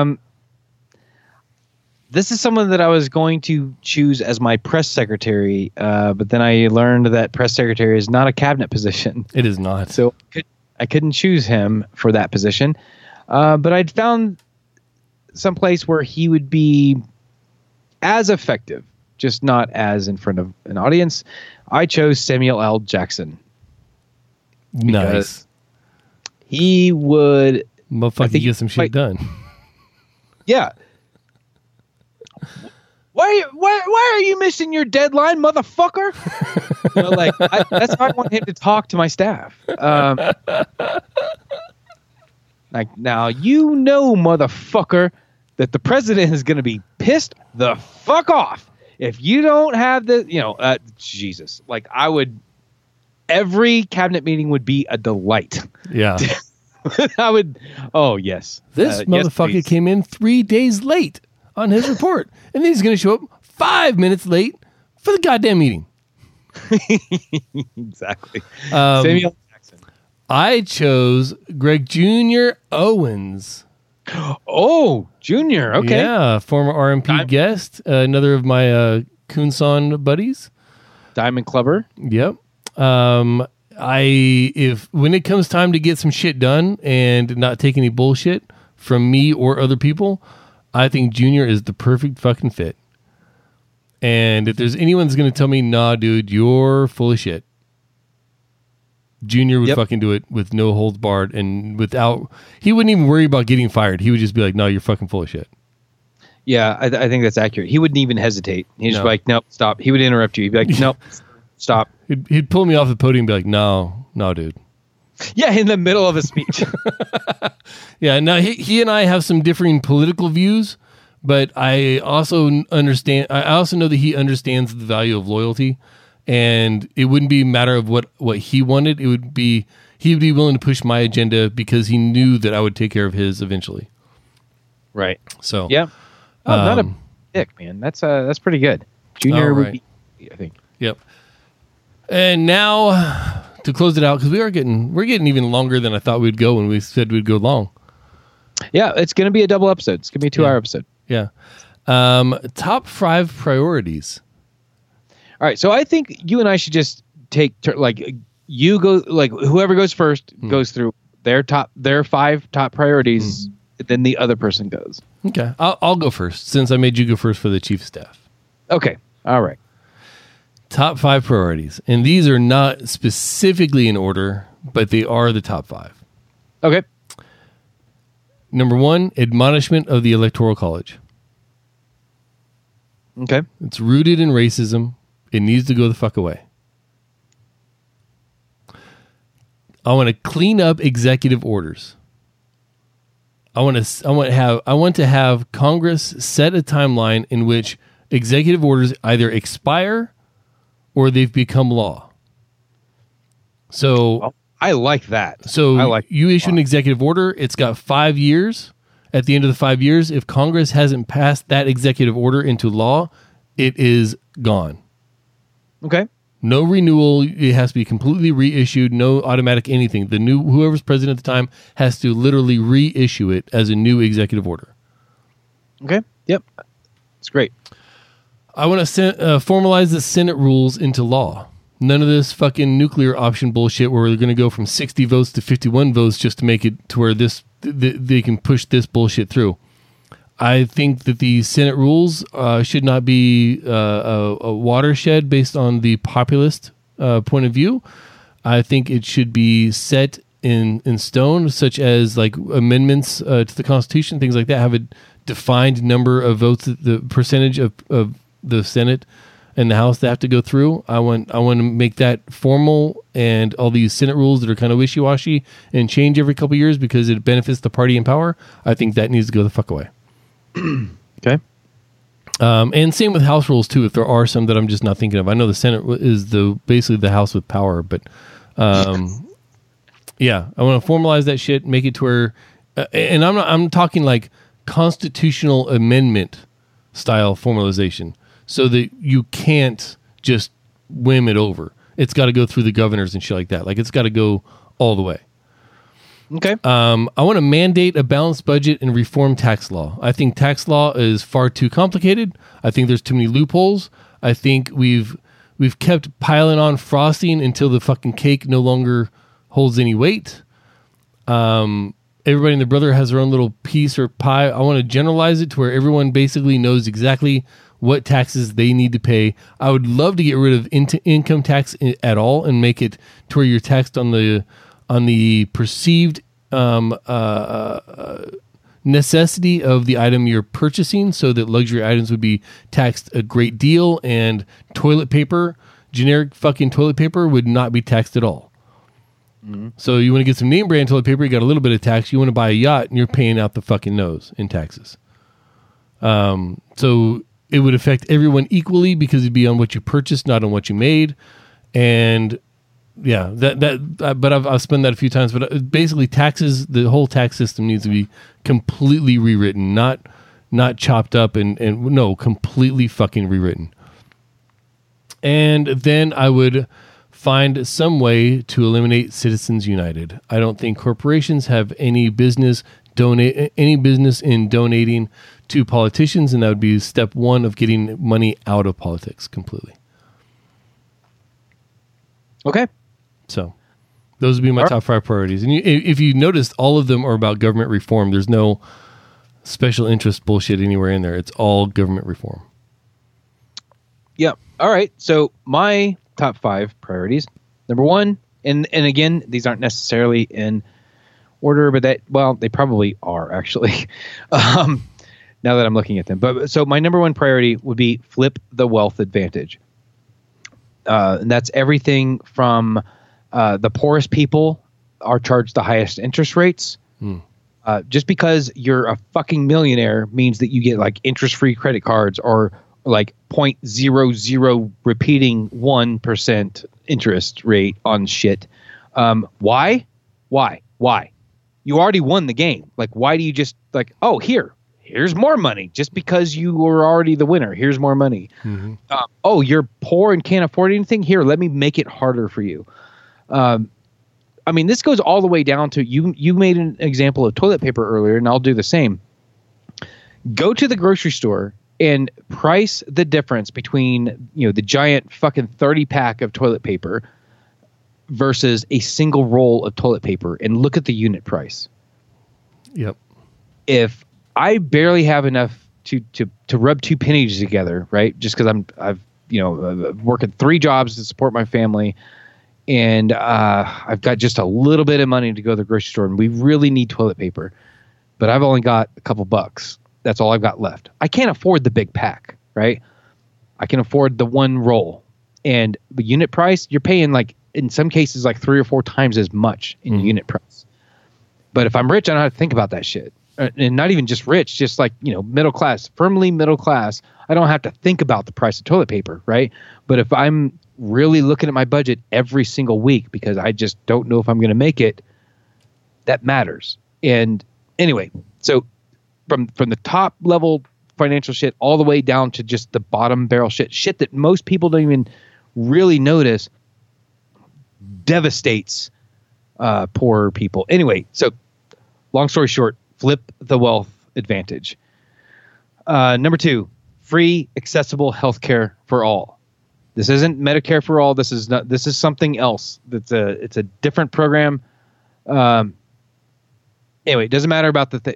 This is someone that I was going to choose as my press secretary, but then I learned that press secretary is not a cabinet position. It is not. So I couldn't choose him for that position. But I'd found some place where he would be as effective, just not as in front of an audience. I chose Samuel L. Jackson. Nice. He would... Motherfucker, get some shit done. Yeah. Why are you missing your deadline, motherfucker? That's how I want him to talk to my staff. Like, now, motherfucker, that the president is going to be pissed the fuck off if you don't have the, Jesus. Like, every cabinet meeting would be a delight. Yeah. I would, oh, yes. This motherfucker came in 3 days late on his report, and then he's going to show up 5 minutes late for the goddamn meeting. Exactly. Samuel Jackson. I chose Greg Jr. Owens. Oh, Junior. Okay. Yeah, former RMP guest, another of my Coonson buddies. Diamond Clubber. Yep. When it comes time to get some shit done and not take any bullshit from me or other people, I think Junior is the perfect fucking fit. And if there's anyone that's going to tell me, nah, dude, you're full of shit, Junior would fucking do it with no holds barred and he wouldn't even worry about getting fired. He would just be like, no, you're fucking full of shit. Yeah, I think that's accurate. He wouldn't even hesitate. He'd just be like, nope, stop. He would interrupt you. He'd be like, nope, stop. He'd pull me off the podium and be like, no, dude. Yeah, in the middle of a speech. Yeah, now he and I have some differing political views, but I also understand. I also know that he understands the value of loyalty, and it wouldn't be a matter of what he wanted. It would be he would be willing to push my agenda because he knew that I would take care of his eventually. Right. So yeah, not a pick, man. That's pretty good. Junior would be, I think. Yep. And now to close it out, because we're getting even longer than I thought we'd go when we said we'd go long. Yeah, it's going to be a double episode. It's going to be a 2-hour episode. Yeah. Top 5 priorities. All right, so I think you and I should just take you go, like whoever goes first goes through their 5 top priorities, then the other person goes. Okay, I'll go first since I made you go first for the chief of staff. Okay, all right. Top 5 priorities, and these are not specifically in order, but they are the top 5. Okay. Number 1, admonishment of the Electoral College. Okay. It's rooted in racism. It needs to go the fuck away. I want to clean up executive orders. I want to have Congress set a timeline in which executive orders either expire or they've become law. So Well, I like that. So I like you issue an executive order. It's got 5 years. At the end of the 5 years, if Congress hasn't passed that executive order into law, it is gone. Okay. No renewal. It has to be completely reissued. No automatic anything. Whoever's president at the time has to literally reissue it as a new executive order. Okay. Yep. It's great. I want to formalize the Senate rules into law. None of this fucking nuclear option bullshit where we're going to go from 60 votes to 51 votes just to make it to where they can push this bullshit through. I think that the Senate rules should not be a watershed based on the populist point of view. I think it should be set in stone, such as like amendments to the Constitution, things like that, have a defined number of votes, the percentage of the Senate and the House that have to go through. I want to make that formal, and all these Senate rules that are kind of wishy-washy and change every couple of years because it benefits the party in power. I think that needs to go the fuck away. Okay. And same with House rules too. If there are some that I'm just not thinking of, I know the Senate is basically the House with power, but yeah, I want to formalize that shit, make it to where, and I'm talking like constitutional amendment style formalization, so that you can't just whim it over. It's got to go through the governors and shit like that. Like it's got to go all the way. Okay. I want to mandate a balanced budget and reform tax law. I think tax law is far too complicated. I think there's too many loopholes. I think we've kept piling on frosting until the fucking cake no longer holds any weight. Everybody and their brother has their own little piece or pie. I want to generalize it to where everyone basically knows exactly what taxes they need to pay. I would love to get rid of income tax at all and make it to where you're taxed on the perceived necessity of the item you're purchasing, so that luxury items would be taxed a great deal, and toilet paper, generic fucking toilet paper, would not be taxed at all. Mm-hmm. So you want to get some name brand toilet paper, you got a little bit of tax. You want to buy a yacht, and you're paying out the fucking nose in taxes. So it would affect everyone equally because it'd be on what you purchased, not on what you made. And yeah, but I've spent that a few times. But basically, taxes, the whole tax system needs to be completely rewritten, not chopped up, and no, completely fucking rewritten. And then I would find some way to eliminate Citizens United. I don't think corporations have any business in donating to politicians, and that would be step one of getting money out of politics completely. Okay. So those would be my top 5 priorities. And if you noticed, all of them are about government reform. There's no special interest bullshit anywhere in there. It's all government reform. Yeah. All right. So my top 5 priorities. Number 1, and again, these aren't necessarily in order, but they probably are actually. Now that I'm looking at them. But so my number 1 priority would be flip the wealth advantage. And that's everything from the poorest people are charged the highest interest rates. Just because you're a fucking millionaire means that you get like interest-free credit cards or like 0.00 repeating 1% interest rate on shit. Why? You already won the game. Like, why do you just like, oh, here's more money just because you were already the winner. Here's more money. Mm-hmm. Oh, you're poor and can't afford anything. Here, let me make it harder for you. I mean, this goes all the way down to you made an example of toilet paper earlier, and I'll do the same. Go to the grocery store and price the difference between, the giant fucking 30 pack of toilet paper versus a single roll of toilet paper and look at the unit price. Yep. If I barely have enough to rub 2 pennies together, right? Just because I've working 3 jobs to support my family, and I've got just a little bit of money to go to the grocery store, and we really need toilet paper, but I've only got a couple bucks. That's all I've got left. I can't afford the big pack, right? I can afford the 1 roll, and the unit price, you're paying like in some cases like 3 or 4 times as much in unit price. But if I'm rich, I don't have to think about that shit. and not even just rich, just like, middle class, firmly middle class, I don't have to think about the price of toilet paper, right? But if I'm really looking at my budget every single week because I just don't know if I'm going to make it, that matters. And anyway, so from the top level financial shit all the way down to just the bottom barrel shit that most people don't even really notice, devastates poor people. Anyway, so long story short, flip the wealth advantage. Number 2, free accessible healthcare for all. This isn't Medicare for all. This is something else. It's a different program. Anyway, it doesn't matter about the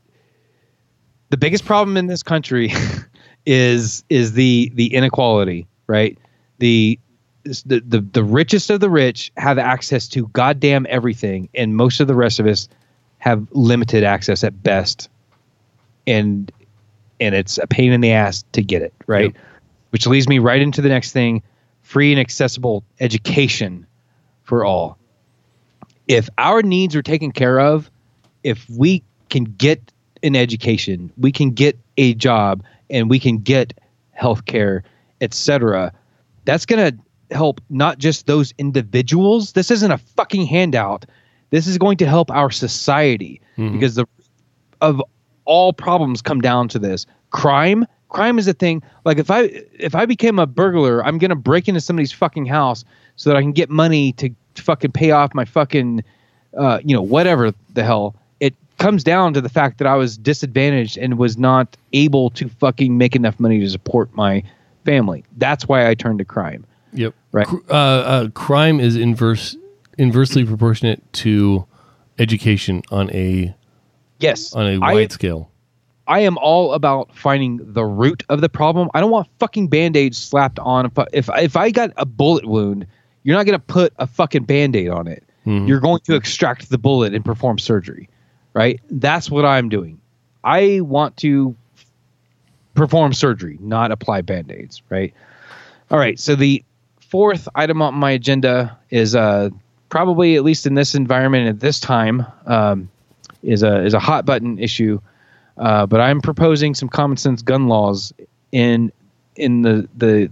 biggest problem in this country is the inequality, right? The richest of the rich have access to goddamn everything, and most of the rest of us have limited access at best, and it's a pain in the ass to get it, right? Yep. Which leads me right into the next thing: free and accessible education for all. If our needs are taken care of, if we can get an education, we can get a job, and we can get healthcare, etc., that's going to help not just those individuals. This isn't a fucking handout. This is going to help our society, because of all problems come down to this. Crime is a thing. Like if I became a burglar, I'm going to break into somebody's fucking house so that I can get money to fucking pay off my fucking, whatever the hell. It comes down to the fact that I was disadvantaged and was not able to fucking make enough money to support my family. That's why I turned to crime. Yep. Right. Crime is inversely proportionate to education on a wide scale. I am all about finding the root of the problem. I don't want fucking Band-Aids slapped on. If I got a bullet wound, you're not going to put a fucking Band-Aid on it. Mm-hmm. You're going to extract the bullet and perform surgery, right? That's what I'm doing. I want to perform surgery, not apply Band-Aids, right? All right, so the fourth item on my agenda is probably, at least in this environment at this time, is a hot button issue. But I'm proposing some common sense gun laws in the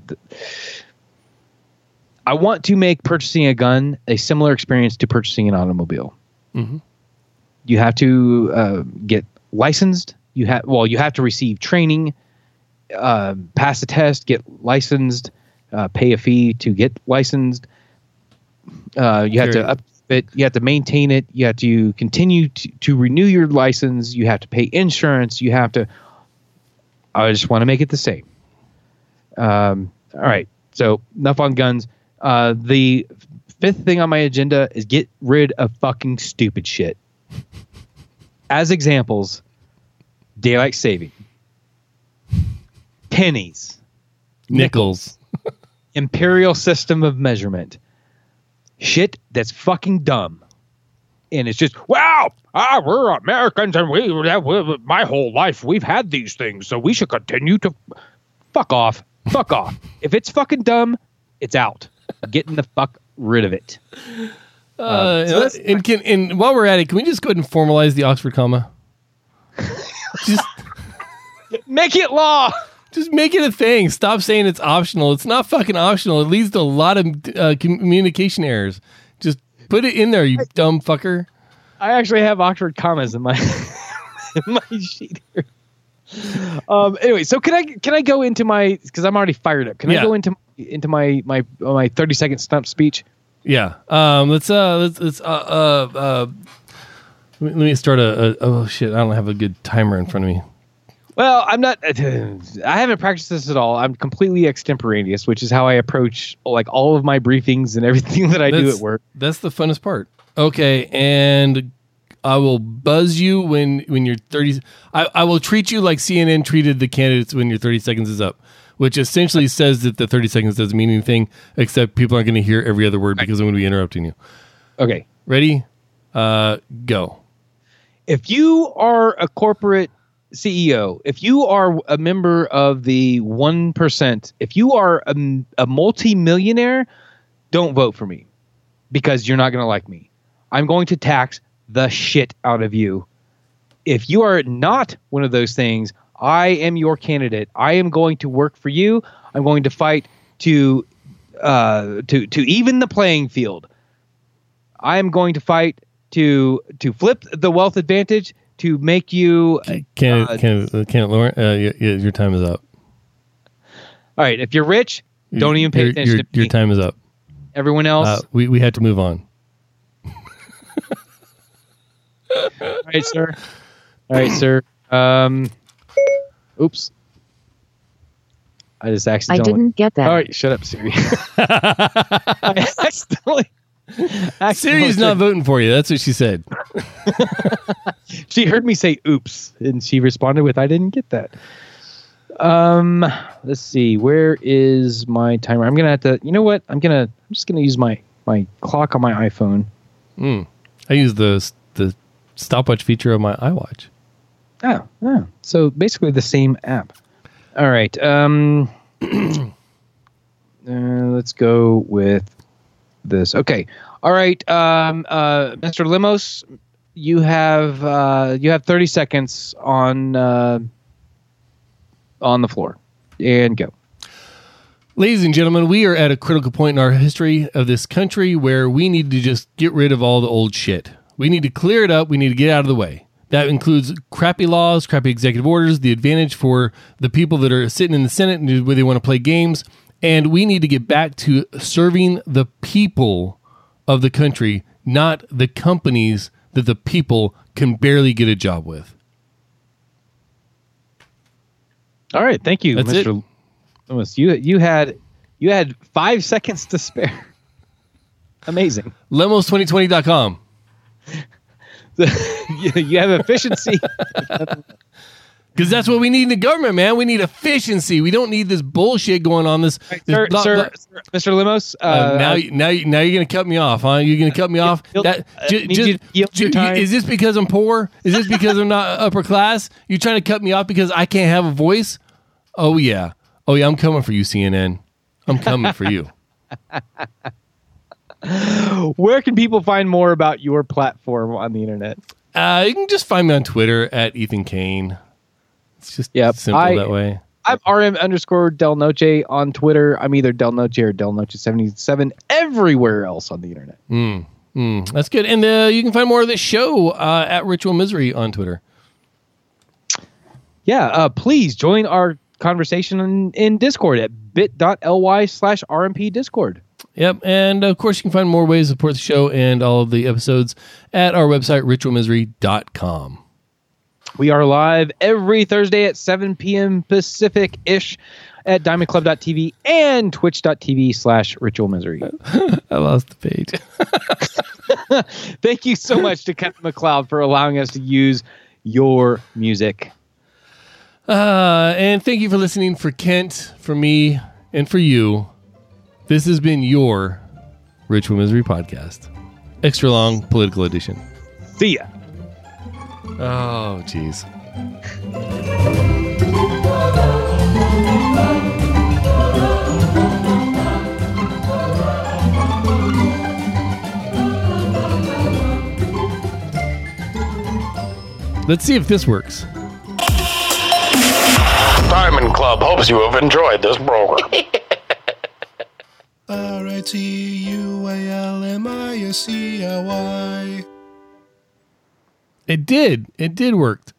I want to make purchasing a gun a similar experience to purchasing an automobile. Mm-hmm. You have to get licensed. You have to receive training, pass a test, get licensed, pay a fee to get licensed. You have to upkeep it. You have to maintain it. You have to continue to renew your license. You have to pay insurance. You have to. I just want to make it the same. All right. So enough on guns. The fifth thing on my agenda is get rid of fucking stupid shit. As examples, daylight saving, pennies, nickels, imperial system of measurement. Shit that's fucking dumb. And it's just, wow, we're Americans and my whole life we've had these things, so we should continue to fuck off. Fuck off. If it's fucking dumb, it's out. Getting the fuck rid of it. And while we're at it, can we just go ahead and formalize the Oxford comma? Just make it law. Just make it a thing. Stop saying it's optional. It's not fucking optional. It leads to a lot of communication errors. Just put it in there, you dumb fucker. I actually have Oxford commas in my sheet here. Anyway, so can I go into my, because I'm already fired up. Can I go into my 30-second stump speech? Yeah. Let me start oh shit, I don't have a good timer in front of me. Well, I haven't practiced this at all. I'm completely extemporaneous, which is how I approach like all of my briefings and everything that I do at work. That's the funnest part. Okay, and I will buzz you when you're 30. I will treat you like CNN treated the candidates when your 30 seconds is up, which essentially says that the 30 seconds doesn't mean anything, except people aren't going to hear every other word because I'm going to be interrupting you. Okay. Ready? Go. If you are a corporate CEO, if you are a member of the 1%, if you are a multi-millionaire, don't vote for me because you're not going to like me. I'm going to tax the shit out of you if you are not one of those things, I am your candidate. I am going to work for you. I'm going to fight to even the playing field. I am going to fight to flip the wealth advantage to make you. Lauren, your time is up. All right, if you're rich, don't even pay attention to me. Your time is up. Everyone else, we had to move on. All right, sir. All right, sir. Oops. I just accidentally. I didn't get that. All right, shut up, Siri. I accidentally. Siri's not voting for you. That's what she said. She heard me say "oops" and she responded with, "I didn't get that." Let's see. Where is my timer? I'm gonna have to. You know what? I'm just gonna use my clock on my iPhone. I use the stopwatch feature of my iWatch. Oh. So basically the same app. All right. Let's go with this. Okay. All right. Mr. Limos, you have 30 seconds on the floor, and go. Ladies and gentlemen, we are at a critical point in our history of this country where we need to just get rid of all the old shit. We need to clear it up. We need to get out of the way. That includes crappy laws, crappy executive orders, the advantage for the people that are sitting in the Senate and where they want to play games. And we need to get back to serving the people of the country, not the companies that the people can barely get a job with. All right. Thank you, That's Mr. Lewis. You had 5 seconds to spare. Amazing. Lemos2020.com. You have efficiency. Because that's what we need in the government, man. We need efficiency. We don't need this bullshit going on. Sir, Mr. Limos. Now you're going to cut me off, huh? You're going to cut me off. Is this because I'm poor? Is this because I'm not upper class? You're trying to cut me off because I can't have a voice? Oh yeah. I'm coming for you, CNN. I'm coming for you. Where can people find more about your platform on the internet? You can just find me on Twitter at Ethan Kane. It's just simple that way. I'm RM_Del Noche on Twitter. I'm either Del Noche or Del Noche 77 everywhere else on the internet. That's good. And you can find more of this show at Ritual Misery on Twitter. Yeah, please join our conversation in Discord at bit.ly/RMP Discord. Yep, and of course you can find more ways to support the show and all of the episodes at our website, ritualmisery.com. We are live every Thursday at 7 p.m. Pacific-ish at diamondclub.tv and twitch.tv/ritualmisery. I lost the page. Thank you so much to Kevin MacLeod for allowing us to use your music. And thank you for listening for Kent, for me, and for you. This has been your Ritual Misery podcast. Extra long political edition. See ya. Oh, jeez. Let's see if this works. Diamond Club hopes you have enjoyed this program. RITUALMISCLY. It did. It did work.